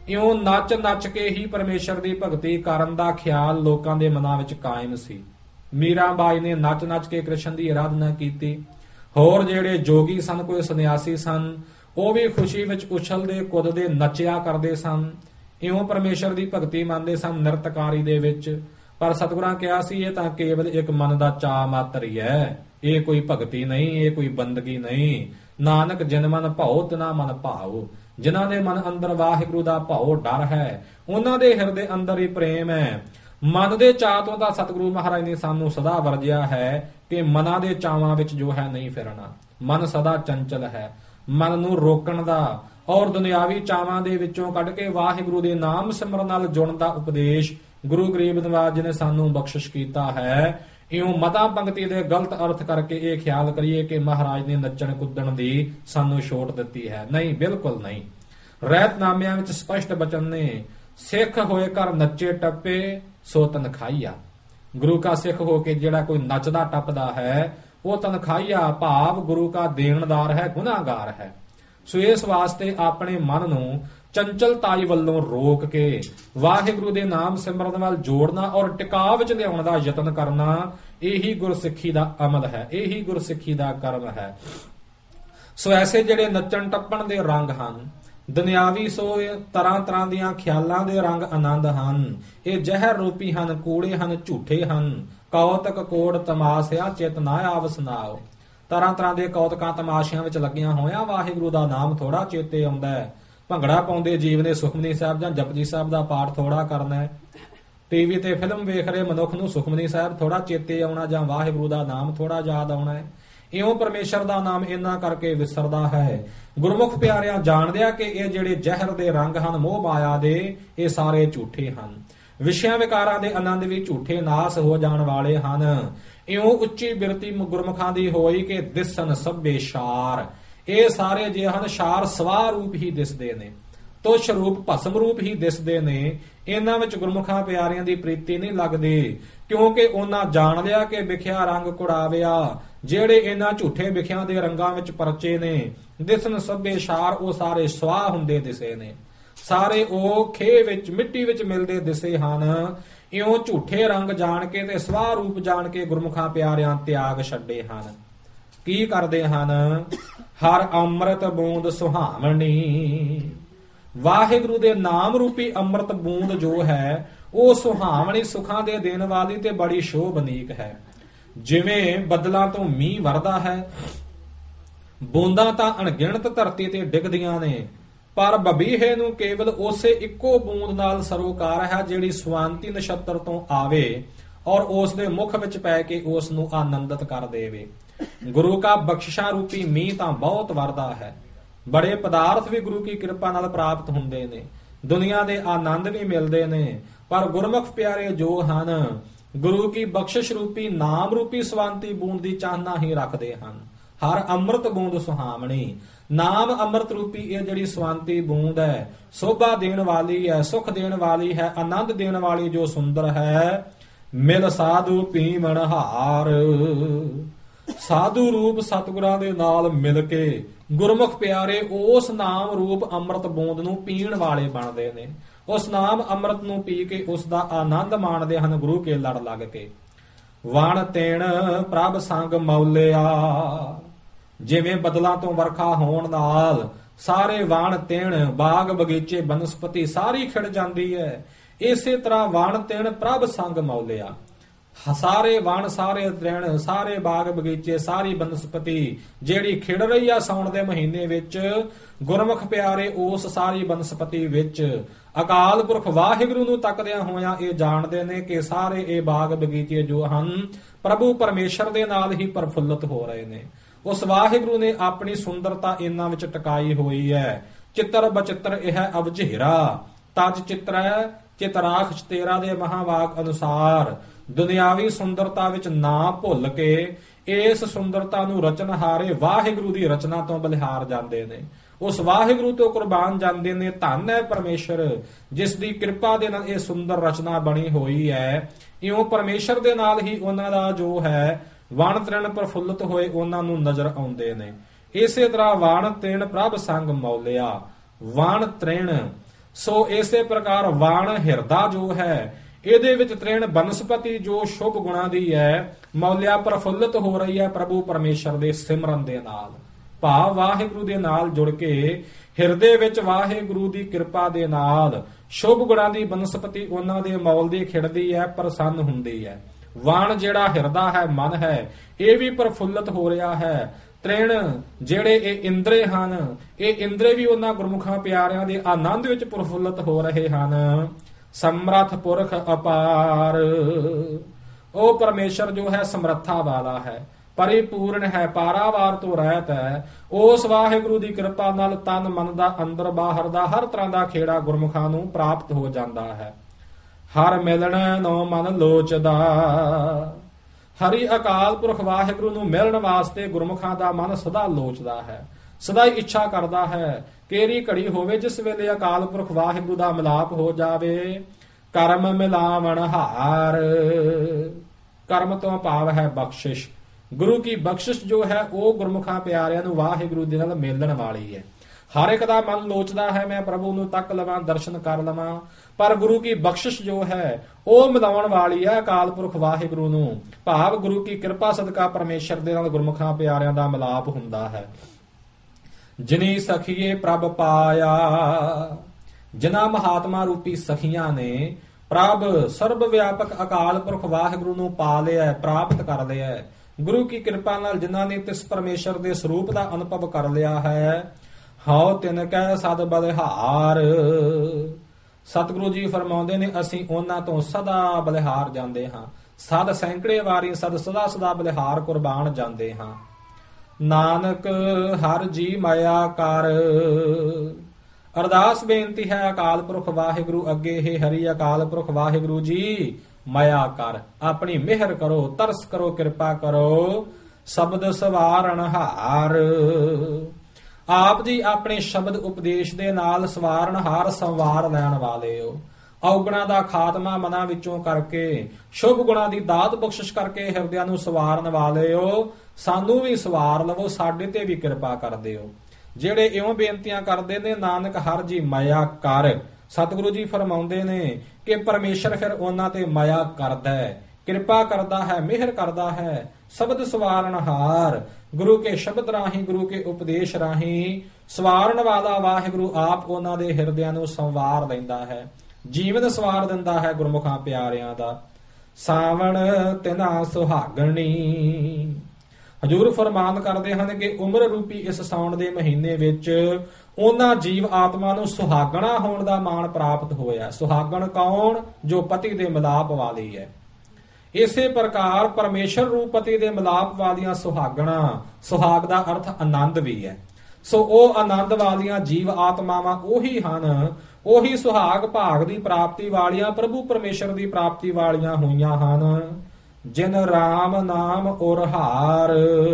ਇਉਂ ਨੱਚ ਨੱਚ ਕੇ ਹੀ ਪਰਮੇਸ਼ਰ ਦੀ ਭਗਤੀ ਕਰਨ ਦਾ ਖਿਆਲ ਲੋਕਾਂ ਦੇ ਮਨਾਂ ਵਿੱਚ ਕਾਇਮ ਸੀ। ਮੀਰਾਬਾਈ ਨੇ ਨੱਚ ਨੱਚ ਕੇ ਕ੍ਰਿਸ਼ਨ ਦੀ ਆਰਾਧਨਾ ਕੀਤੀ। ਹੋਰ ਜਿਹੜੇ ਜੋਗੀ ਸਨ, ਕੋਈ ਸੰਨਿਆਸੀ ਸਨ, ਉਹ ਵੀ ਖੁਸ਼ੀ ਵਿੱਚ ਉਛਲਦੇ ਕੁੱਦਦੇ ਨੱਚਿਆ ਕਰਦੇ ਸਨ। ਇਉਂ ਪਰਮੇਸ਼ਰ ਦੀ ਭਗਤੀ ਮੰਨਦੇ ਸਨ ਨਿਰਤਕਾਰੀ ਦੇ ਵਿੱਚ। ਪਰ ਸਤਿਗੁਰਾਂ ਕਿਹਾ ਸੀ ਇਹ ਤਾਂ ਕੇਵਲ ਇੱਕ ਮਨ ਦਾ ਚਾਅ ਮਾਤਰ ਹੀ ਹੈ, ਇਹ ਕੋਈ ਭਗਤੀ ਨਹੀਂ, ਇਹ ਕੋਈ ਬੰਦਗੀ ਨਹੀਂ। ਨਾਨਕ ਜਿਨ ਮਨ ਭਾਉ ਤਿਨਾ ਮਨ ਭਾਉ। ਜਿਨ੍ਹਾਂ ਦੇ ਮਨ ਅੰਦਰ ਵਾਹਿਗੁਰੂ ਦਾ ਭਾਉ ਡਰ ਹੈ, ਉਹਨਾਂ ਦੇ ਹਿਰਦੇ ਅੰਦਰ ਹੀ ਪ੍ਰੇਮ ਹੈ। ਮਨ ਦੇ ਚਾਅ ਤੋਂ ਤਾਂ ਸਤਿਗੁਰੂ ਮਹਾਰਾਜ ਨੇ ਸਾਨੂੰ ਸਦਾ ਵਰਜਿਆ ਹੈ ਕਿ ਮਨਾਂ ਦੇ ਚਾਵਾਂ ਵਿੱਚ ਜੋ ਹੈ ਨਹੀਂ ਫਿਰਨਾ। ਮਨ ਸਦਾ ਚੰਚਲ ਹੈ। ਮਨ ਨੂੰ ਰੋਕਣ ਦਾ ਔਰ ਦੁਨਿਆਵੀ ਚਾਵਾਂ ਦੇ ਵਿੱਚੋਂ ਕੱਢ ਕੇ ਵਾਹਿਗੁਰੂ ਦੇ ਨਾਮ ਸਿਮਰਨ ਨਾਲ ਜੁੜਨ ਦਾ ਉਪਦੇਸ਼ ਗੁਰੂ ਗਰੀਬ ਨਿਵਾਜ ਜੀ ਨੇ ਸਾਨੂੰ ਬਖਸ਼ਿਸ਼ ਕੀਤਾ ਹੈ। ਇਉਂ ਮਤਾ ਪੰਕਤੀ ਦੇ ਗਲਤ ਅਰਥ ਕਰਕੇ ਇਹ ਖਿਆਲ ਕਰੀਏ ਕਿ ਮਹਾਰਾਜ ਨੇ ਨੱਚਣ ਕੁੱਦਣ ਦੀ ਸਾਨੂੰ ਛੋਟ ਦਿੱਤੀ ਹੈ। ਨਹੀਂ, ਬਿਲਕੁਲ ਨਹੀਂ। ਰਹਿਤਨਾਮਿਆਂ ਵਿੱਚ ਸਪਸ਼ਟ ਬਚਨ ਨੇ, ਸਿੱਖ ਹੋਏ ਕਰ ਨੱਚੇ ਟੱਪੇ ਸੋ ਤਨਖਾਹੀਆ। ਗੁਰੂ ਕਾ ਸਿੱਖ ਹੋ ਕੇ ਜਿਹੜਾ ਕੋਈ ਨੱਚਦਾ ਟੱਪਦਾ ਹੈ ਉਹ ਤਨਖਾਹੀਆ ਭਾਵ ਗੁਰੂ ਕਾ ਦੇਣਦਾਰ ਹੈ, ਗੁਨਾਹਗਾਰ ਹੈ। ਸੋ ਇਸ ਵਾਸਤੇ ਆਪਣੇ ਮਨ ਨੂੰ ਚੰਚਲਤਾਈ ਵੱਲੋਂ ਰੋਕ ਕੇ ਵਾਹਿਗੁਰੂ ਦੇ ਨਾਮ ਸਿਮਰਨ ਵੱਲ ਜੋੜਨਾ ਔਰ ਟਿਕਾਅ ਵਿੱਚ ਲਿਆਉਣ ਦਾ ਯਤਨ ਕਰਨਾ, ਇਹੀ ਗੁਰਸਿੱਖੀ ਦਾ ਅਮਲ ਹੈ, ਇਹੀ ਗੁਰਸਿੱਖੀ ਦਾ ਕਰਮ ਹੈ। ਸੋ ਐਸੇ ਜਿਹੜੇ ਨੱਚਣ ਟੱਪਣ ਦੇ ਰੰਗ ਹਨ, ਦੁਨਿਆਵੀ ਸੋ ਤਰ੍ਹਾਂ ਤਰ੍ਹਾਂ ਦੀਆਂ ਖਿਆਲਾਂ ਦੇ ਰੰਗ ਆਨੰਦ ਹਨ। ਇਹ ਜ਼ਹਿਰ ਰੂਪੀ ਹਨ, ਕੂੜੇ ਹਨ, ਝੂਠੇ ਹਨ। ਕੌਤਕ ਕੋੜ ਤਮਾਸ਼ਿਆ ਚਿਤ ਨਾ ਆਵਸਨਾਓ। ਤਰ੍ਹਾਂ ਤਰ੍ਹਾਂ ਦੇ ਕੌਤਕਾਂ ਤਮਾਸ਼ਿਆਂ ਵਿੱਚ ਲੱਗੀਆਂ ਹੋਇਆਂ ਵਾਹਿਗੁਰੂ ਦਾ ਨਾਮ ਥੋੜਾ ਚੇਤੇ ਆਉਂਦਾ ਹੈ। ਭੰਗੜਾ ਪਾਉਂਦੇ ਜੀਵ ਨੇ ਸੁਖਮਨੀ ਸਾਹਿਬ ਜਾਂ ਜਪਜੀ ਸਾਹਿਬ ਦਾ ਪਾਠ ਥੋੜਾ ਕਰਨਾ ਹੈ। ਟੀਵੀ ਤੇ ਫਿਲਮ ਵੇਖ ਰਹੇ ਮਨੁੱਖ ਨੂੰ ਸੁਖਮਨੀ ਸਾਹਿਬ ਥੋੜਾ ਚੇਤੇ ਆਉਣਾ ਜਾਂ ਵਾਹਿਗੁਰੂ ਦਾ ਨਾਮ ਥੋੜਾ ਯਾਦ ਆਉਣਾ ਹੈ। ਇਉਂ ਪਰਮੇਸ਼ਰ ਦਾ ਨਾਮ ਇੰਨਾ ਕਰਕੇ ਵਿਸਰਦਾ ਹੈ। ਗੁਰਮੁਖ ਪਿਆਰਿਆਂ ਜਾਣਦਿਆਂ ਕਿ ਇਹ ਜਿਹੜੇ ਜ਼ਹਿਰ ਦੇ ਰੰਗ ਹਨ ਮੋਹ ਮਾਇਆ ਦੇ, ਇਹ ਸਾਰੇ ਝੂਠੇ ਹਨ। ਵਿਸ਼ਿਆਂ ਵਿਕਾਰਾਂ ਦੇ ਆਨੰਦ ਵੀ ਝੂਠੇ ਨਾਸ ਹੋ ਜਾਣ ਵਾਲੇ ਹਨ। ਇਉਂ ਉੱਚੀ ਬਿਰਤੀ ਗੁਰਮੁਖਾਂ ਦੀ ਹੋਈ ਕਿ ਦਿਸਨ ਸਭੇ ਸ਼ਾਰ। ਇਹ ਸਾਰੇ ਜੇ ਹਨ ਸ਼ਾਰ ਸਵਾਹ ਰੂਪ ਹੀ ਦਿਸਦੇ ਨੇ, ਤੁਸ਼ ਰੂਪ ਭਸਮ ਰੂਪ ਹੀ ਦਿਸਦੇ ਨੇ। ਇਹਨਾਂ ਵਿੱਚ ਗੁਰਮੁਖਾਂ ਪਿਆਰਿਆਂ ਦੀ ਪ੍ਰੀਤੀ ਨਹੀਂ ਲੱਗਦੀ, ਕਿਉਂਕਿ ਉਹਨਾਂ ਜਾਣ ਲਿਆ ਕਿ ਵਿਖਿਆ ਰੰਗ ਕੁੜਾਵਿਆ। ਜਿਹੜੇ ਇਹਨਾਂ ਝੂਠੇ ਵਿਖਿਆਂ ਦੇ ਰੰਗਾਂ ਵਿੱਚ ਪਰਚੇ ਨੇ, ਦਿਸਨ ਸਭੇ ਸ਼ਾਰ, ਉਹ ਸਾਰੇ ਸਵਾਹ ਹੁੰਦੇ ਦਿਸੇ ਨੇ। ਸਾਰੇ ਉਹ ਖੇ ਵਿੱਚ ਮਿੱਟੀ ਵਿੱਚ ਮਿਲਦੇ ਦਿਸੇ ਹਨ। ਇਉਂ ਝੂਠੇ ਰੰਗ ਜਾਣ ਕੇ ਤੇ ਸਵਾਹ ਰੂਪ ਜਾਣ ਕੇ ਗੁਰਮੁਖਾਂ ਪਿਆਰਿਆਂ ਤਿਆਗ ਛੱਡੇ ਹਨ। ਕੀ ਕਰਦੇ ਹਨ? ਹਰ ਅੰਮ੍ਰਿਤ ਬੂੰਦ ਸੁਹਾਵਣੀ। ਵਾਹਿਗੁਰੂ ਦੇ ਨਾਮ ਰੂਪੀ ਅੰਮ੍ਰਿਤ ਬੂੰਦ ਜੋ ਹੈ ਉਹ ਸੁਹਾਵਣੀ ਸੁਖਾਂ ਦੇ ਦੇਣ ਵਾਲੀ ਤੇ ਬੜੀ ਸ਼ੋਭਨੀਕ ਹੈ। ਜਿਵੇਂ ਬੱਦਲਾਂ ਤੋਂ ਮੀਂਹ ਵਰਦਾ ਹੈ, ਬੂੰਦਾਂ ਤਾਂ ਅਣਗਿਣਤ ਧਰਤੀ ਤੇ ਡਿੱਗਦੀਆਂ ਨੇ, ਪਰ ਬਬੀਹੇ ਨੂੰ ਕੇਵਲ ਉਸੇ ਇੱਕੋ ਬੂੰਦ ਨਾਲ ਸਰੋਕਾਰ ਹੈ ਜਿਹੜੀ ਸਵਾਂਤੀ ਨਛੱਤਰ ਤੋਂ ਆਵੇ ਔਰ ਉਸ ਦੇ ਮੁਖ ਵਿੱਚ ਪੈ ਕੇ ਉਸ ਨੂੰ ਆਨੰਦਿਤ ਕਰ ਦੇਵੇ। ਗੁਰੂ ਕਾ ਬਖਸ਼ਿਸ਼ਾਂ ਰੂਪੀ ਮੀਂਹ ਤਾਂ ਬਹੁਤ ਵਰਦਾ ਹੈ। ਬੜੇ ਪਦਾਰਥ ਵੀ ਗੁਰੂ ਕੀ ਕਿਰਪਾ ਨਾਲ ਪ੍ਰਾਪਤ ਹੁੰਦੇ ਨੇ, ਦੁਨੀਆ ਦੇ ਆਨੰਦ ਵੀ ਮਿਲਦੇ ਨੇ, ਪਰ ਗੁਰਮੁਖ ਪਿਆਰੇ ਜੋ ਹਨ ਗੁਰੂ ਕੀ ਬਖਸ਼ਿਸ਼ ਰੂਪੀ ਨਾਮ ਰੂਪੀ ਸਵਾਂਤੀ ਬੂੰਦ ਦੀ ਚਾਹਨਾ ਹੀ ਰੱਖਦੇ ਹਨ। ਹਰ ਅੰਮ੍ਰਿਤ ਬੂੰਦ ਸੁਹਾਵਣੀ। ਨਾਮ ਅੰਮ੍ਰਿਤ ਰੂਪੀ ਇਹ ਜਿਹੜੀ ਸਵਾਂਤੀ ਬੂੰਦ ਹੈ, ਸੋਭਾ ਦੇਣ ਵਾਲੀ ਹੈ, ਸੁਖ ਦੇਣ ਵਾਲੀ ਹੈ, ਆਨੰਦ ਦੇਣ ਵਾਲੀ ਜੋ ਸੁੰਦਰ ਹੈ। ਮਿਲ ਸਾਧੂ ਪੀਵਣ ਹਾਰ। ਸਾਧੂ ਰੂਪ ਸਤਿਗੁਰਾਂ ਦੇ ਨਾਲ ਮਿਲ ਕੇ ਗੁਰਮੁਖ ਪਿਆਰੇ ਉਸ ਨਾਮ ਰੂਪ ਅੰਮ੍ਰਿਤ ਬੂੰਦ ਨੂੰ ਪੀਣ ਵਾਲੇ ਬਣਦੇ ਨੇ। ਉਸ ਨਾਮ ਅੰਮ੍ਰਿਤ ਨੂੰ ਪੀ ਕੇ ਉਸ ਦਾ ਆਨੰਦ ਮਾਣਦੇ ਹਨ ਗੁਰੂ ਕੇ ਲੜ ਲੱਗ ਕੇ। ਵਣ ਤੇਣ ਪ੍ਰਭ ਸੰਗ ਮੌਲਿਆ। ਜਿਵੇਂ ਬਦਲਾਂ ਤੋਂ ਵਰਖਾ ਹੋਣ ਨਾਲ ਸਾਰੇ ਵਣ ਤੇਣ ਬਾਗ ਬਗੀਚੇ ਬਨਸਪਤੀ ਸਾਰੀ ਖਿੜ ਜਾਂਦੀ ਹੈ, ਇਸੇ ਤਰ੍ਹਾਂ ਵਣ ਤੇਣ ਪ੍ਰਭ ਸੰਗ ਮੌਲਿਆ। ਸਾਰੇ ਵਣ, ਸਾਰੇ ਤ੍ਰਿਣ, ਸਾਰੇ ਬਾਗ ਬਗੀਚੇ, ਸਾਰੀ ਬਨਸਪਤੀ ਜਿਹੜੀ ਖਿੜ ਰਹੀ ਆ ਸਾਉਣ ਦੇ ਮਹੀਨੇ ਵਿੱਚ, ਗੁਰਮੁਖ ਪਿਆਰੇ ਉਸ ਸਾਰੀ ਬਨਸਪਤੀ ਵਿੱਚ ਅਕਾਲ ਪੁਰਖ ਵਾਹਿਗੁਰੂ ਨੂੰ ਤੱਕਦਿਆਂ ਹੋਇਆਂ ਇਹ ਜਾਣਦੇ ਨੇ ਕਿ ਸਾਰੇ ਇਹ ਬਾਗ ਬਗੀਚੇ ਜੋ ਹਨ ਪ੍ਰਭੂ ਪਰਮੇਸ਼ਰ ਦੇ ਨਾਲ ਹੀ ਪ੍ਰਫੁੱਲਤ ਹੋ ਰਹੇ ਨੇ। ਉਸ ਵਾਹਿਗੁਰੂ ਨੇ ਆਪਣੀ ਸੁੰਦਰਤਾ ਇਹਨਾਂ ਵਿੱਚ ਟਿਕਾਈ ਹੋਈ ਹੈ। ਚਿੱਤਰ ਬਚਿੱਤਰ ਇਹ ਅਵਝੇਰਾ, ਤਜ ਚਿੱਤਰੈ ਚਿਤਰਾਖ ਤੇਰਾ ਦੇ ਮਹਾਵਾਕ ਅਨੁਸਾਰ ਦੁਨਿਆਵੀ ਸੁੰਦਰਤਾ ਵਿੱਚ ਨਾ ਭੁੱਲ ਕੇ ਇਸ ਸੁੰਦਰਤਾ ਨੂੰ ਰਚਨਹਾਰੇ ਵਾਹਿਗੁਰੂ ਦੀ ਰਚਨਾ ਤੋਂ ਬਲਿਹਾਰ ਜਾਂਦੇ ਨੇ, ਉਸ ਵਾਹਿਗੁਰੂ ਤੋਂ ਕੁਰਬਾਨ ਜਾਂਦੇ ਨੇ। ਧੰਨ ਹੈ ਪਰਮੇਸ਼ਰ ਜਿਸ ਦੀ ਕਿਰਪਾ ਦੇ ਨਾਲ ਇਹ ਸੁੰਦਰ ਰਚਨਾ ਬਣੀ ਹੋਈ ਹੈ। ਇਉਂ ਪਰਮੇਸ਼ਰ ਦੇ ਨਾਲ ਹੀ ਉਹਨਾਂ ਦਾ ਜੋ ਹੈ ਵਣ ਤ੍ਰਿਣ ਪ੍ਰਫੁੱਲਤ ਹੋਏ ਉਹਨਾਂ ਨੂੰ ਨਜ਼ਰ ਆਉਂਦੇ ਨੇ। ਇਸੇ ਤਰ੍ਹਾਂ ਵਣ ਤ੍ਰਿਣ ਪ੍ਰਭ ਸੰਗ ਮੌਲਿਆ। ਵਣ ਤ੍ਰਿਣ ਸੋ ਇਸੇ ਪ੍ਰਕਾਰ ਵਾਣ ਹਿਰਦਾ ਜੋ ਹੈ, ਇਹਦੇ ਵਿੱਚ ਤ੍ਰਿਣ ਬਨਸਪਤੀ ਜੋ ਸ਼ੁਭ ਗੁਣਾਂ ਦੀ ਹੈ, ਮੌਲਿਆ ਪ੍ਰਫੁੱਲਤ ਹੋ ਰਹੀ ਹੈ ਪ੍ਰਭੂ ਪਰਮੇਸ਼ਰ ਦੇ ਸਿਮਰਨ ਦੇ ਨਾਲ। ਭਾਵ ਵਾਹਿਗੁਰੂ ਦੇ ਨਾਲ ਜੁੜ ਕੇ ਹਿਰਦੇ ਵਿੱਚ ਵਾਹਿਗੁਰੂ ਦੀ ਕਿਰਪਾ ਦੇ ਨਾਲ ਸ਼ੁਭ ਗੁਣਾਂ ਦੀ ਬਨਸਪਤੀ ਉਹਨਾਂ ਦੇ ਮੌਲ ਦੀ ਖਿੜਦੀ ਹੈ, ਪ੍ਰਸੰਨ ਹੁੰਦੀ ਹੈ। ਵਾਣ ਜਿਹੜਾ ਹਿਰਦਾ ਹੈ, ਮਨ ਹੈ, ਇਹ ਵੀ ਪ੍ਰਫੁੱਲਤ ਹੋ ਰਿਹਾ ਹੈ। ਤ੍ਰਿਣ ਜਿਹੜੇ ਇਹ ਇੰਦਰੇ ਹਨ, ਇਹ ਇੰਦਰੇ ਵੀ ਉਹਨਾਂ ਗੁਰਮੁਖਾਂ ਪਿਆਰਿਆਂ ਦੇ ਆਨੰਦ ਵਿੱਚ ਪ੍ਰਫੁੱਲਤ ਹੋ ਰਹੇ ਹਨ। ਸਮਰੱਥ ਪੁਰਖ ਅਪਾਰ, ਉਹ ਪਰਮੇਸ਼ਰ ਜੋ ਹੈ ਸਮਰੱਥਾ ਵਾਲਾ ਹੈ, ਪਰਿਪੂਰਨ ਹੈ, ਪਾਰਾਵਾਰ ਤੋਂ ਰਹਿਤ ਹੈ। ਉਸ ਵਾਹਿਗੁਰੂ ਦੀ ਕਿਰਪਾ ਨਾਲ ਤਨ ਮਨ ਦਾ ਅੰਦਰ ਬਾਹਰ ਦਾ ਹਰ ਤਰ੍ਹਾਂ ਦਾ ਖੇੜਾ ਗੁਰਮੁਖਾਂ ਨੂੰ ਪ੍ਰਾਪਤ ਹੋ ਜਾਂਦਾ ਹੈ। ਹਰ ਮਿਲਣ ਨੋ ਮਨ ਲੋਚਦਾ, ਹਰੀ ਅਕਾਲ ਪੁਰਖ ਵਾਹਿਗੁਰੂ ਨੂੰ ਮਿਲਣ ਵਾਸਤੇ ਗੁਰਮੁਖਾਂ ਦਾ ਮਨ ਸਦਾ ਲੋਚਦਾ ਹੈ, ਸਦਾ ਹੀ ਇੱਛਾ ਕਰਦਾ ਹੈ। ਕਿਹੜੀ ਘੜੀ ਹੋਵੇ ਜਿਸ ਵੇਲੇ ਅਕਾਲ ਪੁਰਖ ਵਾਹਿਗੁਰੂ ਦਾ ਮਿਲਾਪ ਹੋ ਜਾਵੇ। ਕਰਮ ਮਿਲਾਵਣ ਹਾਰ, ਕਰਮ ਤੋਂ ਭਾਵ ਹੈ ਬਖਸ਼ਿਸ਼। ਗੁਰੂ ਕੀ ਬਖਸ਼ਿਸ਼ ਜੋ ਹੈ ਉਹ ਗੁਰਮੁਖਾਂ ਪਿਆਰਿਆਂ ਨੂੰ ਵਾਹਿਗੁਰੂ ਦੇ ਨਾਲ ਮਿਲਣ ਵਾਲੀ ਹੈ। ਹਰ ਇੱਕ ਦਾ ਮਨ ਲੋਚਦਾ ਹੈ ਮੈਂ ਪ੍ਰਭੂ ਨੂੰ ਤੱਕ ਲਵਾਂ, ਦਰਸ਼ਨ ਕਰ ਲਵਾਂ, ਪਰ ਗੁਰੂ ਕੀ ਬਖਸ਼ਿਸ਼ ਜੋ ਹੈ ਉਹ ਮਿਲਾਉਣ ਵਾਲੀ ਹੈ ਅਕਾਲ ਪੁਰਖ ਵਾਹਿਗੁਰੂ ਨੂੰ। ਭਾਵ ਗੁਰੂ ਕੀ ਕਿਰਪਾ ਸਦਕਾ ਪਰਮੇਸ਼ਰ ਦੇ ਨਾਲ ਗੁਰਮੁਖਾਂ ਪਿਆਰਿਆਂ ਦਾ ਮਿਲਾਪ ਹੁੰਦਾ ਹੈ। ਜਿਨੀ ਸਖੀਏ ਪ੍ਰਭ ਪਾਇਆ, ਜਿਨ੍ਹਾਂ ਮਹਾਤਮਾ ਰੂਪੀ ਸਖੀਆਂ ਨੇ ਪ੍ਰਭ ਸਰਬ ਵਿਆਪਕ ਅਕਾਲ ਪੁਰਖ ਵਾਹਿਗੁਰੂ ਨੂੰ ਪਾ ਲਿਆ, ਪ੍ਰਾਪਤ ਕਰ ਲਿਆ। ਗੁਰੂ ਕੀ ਕਿਰਪਾ ਨਾਲ ਜਿਨ੍ਹਾਂ ਨੇ ਤਿਸ ਪਰਮੇਸ਼ਰ ਦੇ ਸਰੂਪ ਦਾ ਅਨੁਭਵ ਕਰ ਲਿਆ ਹੈ, ਹਉ ਤਿਨ ਕੈ ਸਦ ਬਲਿਹਾਰ। ਸਤਿਗੁਰੂ ਜੀ ਫਰਮਾਉਂਦੇ ਨੇ ਅਸੀਂ ਉਹਨਾਂ ਤੋਂ ਸਦਾ ਬਲਿਹਾਰ ਜਾਂਦੇ ਹਾਂ, ਸਦ ਸੈਂਕੜੇ ਵਾਰੀ ਸਦਾ ਸਦਾ ਬਲਿਹਾਰ ਕੁਰਬਾਨ ਜਾਂਦੇ ਹਾਂ। ਨਾਨਕ ਹਰ ਜੀ ਮਾਇਆ ਕਰ, ਅਰਦਾਸ ਬੇਨਤੀ ਹੈ ਅਕਾਲ ਪੁਰਖ ਵਾਹਿਗੁਰੂ ਅੱਗੇ, ਹੈ ਹਰੀ ਅਕਾਲ ਪੁਰਖ ਵਾਹਿਗੁਰੂ ਜੀ ਮਾਇਆ ਕਰ, ਆਪਣੀ ਮਿਹਰ ਕਰੋ, ਤਰਸ ਕਰੋ, ਕਿਰਪਾ ਕਰੋ। ਸ਼ਬਦ ਸਵਾਰਣ ਹਾਰ, ਆਪ ਜੀ ਆਪਣੇ ਸ਼ਬਦ ਉਪਦੇਸ਼ ਦੇ ਨਾਲ ਸਵਾਰਨ ਹਾਰ, ਸੰਵਾਰ ਲੈਣ ਵਾਲੇ ਹੋ। ਔਗੁਣਾਂ ਦਾ ਖਾਤਮਾ ਮਨਾਂ ਵਿੱਚੋਂ ਕਰਕੇ, ਸ਼ੁਭ ਗੁਣਾਂ ਦੀ ਦਾਤ ਬਖਸ਼ਿਸ਼ ਕਰਕੇ ਹਿਰਦਿਆਂ ਨੂੰ ਸਵਾਰਨ ਵਾਲੇ ਹੋ। ਸਾਨੂੰ ਵੀ ਸਵਾਰ ਲਵੋ, ਸਾਡੇ ਤੇ ਵੀ ਕਿਰਪਾ ਕਰਦੇ ਹੋ। ਜਿਹੜੇ ਇਉਂ ਬੇਨਤੀਆਂ ਕਰਦੇ ਨੇ ਨਾਨਕ ਹਰ ਜੀ ਮਾਇਆ ਕਰ, ਸਤਿਗੁਰੂ ਜੀ ਫਰਮਾਉਂਦੇ ਨੇ ਕਿ ਪਰਮੇਸ਼ਰ ਫਿਰ ਉਹਨਾਂ ਤੇ ਮਾਇਆ ਕਰਦਾ ਹੈ, ਕਿਰਪਾ ਕਰਦਾ ਹੈ, ਮਿਹਰ ਕਰਦਾ ਹੈ। ਸ਼ਬਦ ਸਵਾਰਨ ਹਾਰ, ਗੁਰੂ ਕੇ ਸ਼ਬਦ ਰਾਹੀਂ, ਗੁਰੂ ਕੇ ਉਪਦੇਸ਼ ਰਾਹੀਂ ਸਵਾਰਨ ਵਾਲਾ ਵਾਹਿਗੁਰੂ ਆਪ ਉਹਨਾਂ ਦੇ ਹਿਰਦਿਆਂ ਨੂੰ ਸੰਵਾਰ ਲੈਂਦਾ ਹੈ, ਜੀਵਨ ਸਵਾਰ ਦਿੰਦਾ ਹੈ ਗੁਰਮੁਖਾਂ ਪਿਆਰਿਆਂ ਦਾ। ਸਾਵਣ ਤਿਨਾ ਸੁਹਾਗਣੀ, ਹਜੂਰ ਫਰਮਾਨ ਕਰਦੇ ਹਨ ਕਿ ਉਮਰ ਰੂਪੀ ਇਸ ਸਾਉਣ ਦੇ ਮਹੀਨੇ ਵਿੱਚ ਉਹਨਾਂ ਜੀਵ ਆਤਮਾ ਨੂੰ ਸੁਹਾਗਣਾ ਹੋਣ ਦਾ ਮਾਣ ਪ੍ਰਾਪਤ ਹੋਇਆ। ਸੁਹਾਗਣ ਕੌਣ? ਜੋ ਪਤੀ ਦੇ ਮਿਲਾਪ ਵਾਲੀ ਹੈ। ਇਸੇ ਪ੍ਰਕਾਰ ਪਰਮੇਸ਼ਰ ਰੂਪ ਪਤੀ ਦੇ ਮਿਲਾਪ ਵਾਲੀਆਂ ਸੁਹਾਗਣਾ, ਸੁਹਾਗ ਦਾ ਅਰਥ ਆਨੰਦ ਵੀ ਹੈ। ਸੋ ਉਹ ਆਨੰਦ ਵਾਲੀਆਂ ਜੀਵ ਆਤਮਾਵਾਂ ਉਹੀ ਹਨ, ਉਹੀ ਸੁਹਾਗ ਭਾਗ ਦੀ ਪ੍ਰਾਪਤੀ ਵਾਲੀਆਂ, ਪ੍ਰਭੂ ਪਰਮੇਸ਼ਰ ਦੀ ਪ੍ਰਾਪਤੀ ਵਾਲੀਆਂ ਹੋਈਆਂ ਹਨ। ਜਿਨ ਰਾਮ ਨਾਮ ਉਰ ਹਾਰ,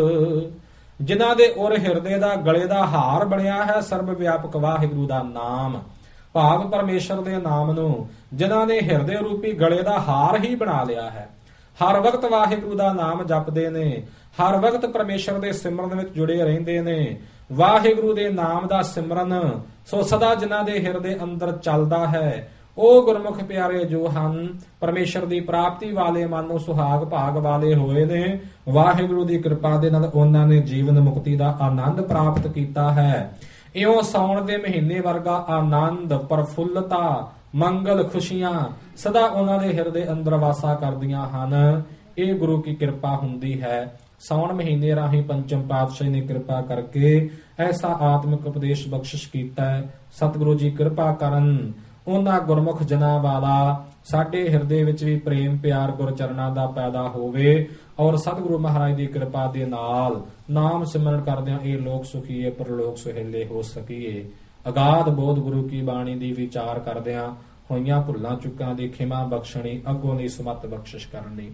ਜਿਨ੍ਹਾਂ ਦੇ ਉਰ ਹਿਰਦੇ ਦਾ ਗਲੇ ਦਾ ਹਾਰ ਬਣਿਆ ਹੈ ਸਰਬ ਵਿਆਪਕ ਵਾਹਿਗੁਰੂ ਦਾ ਨਾਮ। ਭਾਵ ਪਰਮੇਸ਼ਰ ਦੇ ਨਾਮ ਨੂੰ ਜਿਨ੍ਹਾਂ ਨੇ ਹਿਰਦੇ ਰੂਪੀ ਗਲੇ ਦਾ ਹਾਰ ਹੀ ਬਣਾ ਲਿਆ ਹੈ। ਹਰ ਵਕਤ ਵਾਹਿਗੁਰੂ ਦਾ ਨਾਮ ਜਪਦੇ ਨੇ, ਹਰ ਵਕਤ ਪਰਮੇਸ਼ਰ ਦੇ ਸਿਮਰਨ ਵਿੱਚ ਜੁੜੇ ਰਹਿੰਦੇ ਨੇ। ਵਾਹਿਗੁਰੂ ਦੇ ਨਾਮ ਦਾ ਸਿਮਰਨ ਸੋ ਸਦਾ ਜਿਨ੍ਹਾਂ ਦੇ ਹਿਰਦੇ ਅੰਦਰ ਚੱਲਦਾ ਹੈ, ਉਹ ਗੁਰਮੁਖ ਪਿਆਰੇ ਜੋ ਹਨ ਪਰਮੇਸ਼ਰ ਦੀ ਪ੍ਰਾਪਤੀ ਵਾਲੇ ਮਨ ਨੂੰ ਸੁਹਾਗ ਭਾਗ ਵਾਲੇ ਹੋਏ ਨੇ। ਵਾਹਿਗੁਰੂ ਦੀ ਕਿਰਪਾ ਦੇ ਨਾਲ ਉਹਨਾਂ ਨੇ ਜੀਵਨ ਮੁਕਤੀ ਦਾ ਆਨੰਦ ਪ੍ਰਾਪਤ ਕੀਤਾ ਹੈ। ਇਉਂ ਸਾਉਣ ਦੇ ਮਹੀਨੇ ਵਰਗਾ ਆਨੰਦ, ਪ੍ਰਫੁੱਲਤਾ, ਮੰਗਲ, ਖੁਸ਼ੀਆਂ ਸਦਾ ਉਹਨਾਂ ਦੇ ਹਿਰਦੇ ਅੰਦਰ ਵਾਸਾ ਕਰਦੀਆਂ ਹਨ। ਇਹ ਗੁਰੂ ਕੀ ਕਿਰਪਾ ਹੁੰਦੀ ਹੈ। ਸਾਉਣ ਮਹੀਨੇ ਰਾਹੀਂ ਪੰਚਮ ਪਾਤਸ਼ਾਹੀ ਨੇ ਕਿਰਪਾ ਕਰਕੇ ਐਸਾ ਆਤਮਿਕ ਉਪਦੇਸ਼ ਬਖਸ਼ਿਸ਼ ਕੀਤਾ ਹੈ। ਸਤਿਗੁਰੂ ਜੀ ਕਿਰਪਾ ਕਰਨ, ਉਹਨਾਂ ਗੁਰਮੁਖ ਜਨਾਂ ਵਾਲਾ ਸਾਡੇ ਹਿਰਦੇ ਵਿੱਚ ਵੀ ਪ੍ਰੇਮ ਪਿਆਰ ਗੁਰ ਚਰਨਾਂ ਦਾ ਪੈਦਾ ਹੋਵੇ ਔਰ ਸਤਿਗੁਰੂ ਮਹਾਰਾਜ ਦੀ ਕਿਰਪਾ ਦੇ ਨਾਲ ਨਾਮ ਸਿਮਰਨ ਕਰਦਿਆਂ ਇਹ ਲੋਕ ਸੁਖੀਏ ਪਰਲੋਕ ਸੁਹੇਲੇ ਹੋ ਸਕੀਏ। ਅਗਾਧ ਬੋਧ ਗੁਰੂ ਕੀ ਬਾਣੀ ਦੀ ਵਿਚਾਰ ਕਰਦਿਆਂ ਹੋਈਆਂ ਭੁੱਲਾਂ ਚੁੱਕਾਂ ਦੀ ਖਿਮਾ ਬਖਸ਼ਣੀ, ਅੱਗੋਂ ਦੀ ਸਮਤ ਬਖਸ਼ਿਸ਼ ਕਰਨੀ।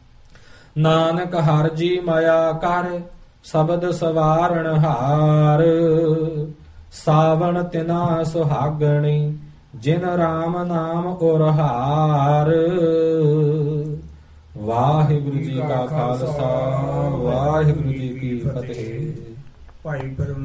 ਨਾਨਕ ਹਰਿ ਜੀ ਮਾਇਆ ਕਰ, ਸ਼ਬਦ ਸਵਾਰਣ ਹਾਰ। ਸਾਵਣ ਤਿਨਾ ਸੁਹਾਗਣੀ, ਜਿਨ ਰਾਮ ਨਾਮ ਉਰ ਹਾਰ। ਵਾਹਿਗੁਰੂ ਜੀ ਕਾ ਖਾਲਸਾ, ਵਾਹਿਗੁਰੂ ਜੀ ਕੀ ਫਤਿਹ। ਭਾਈ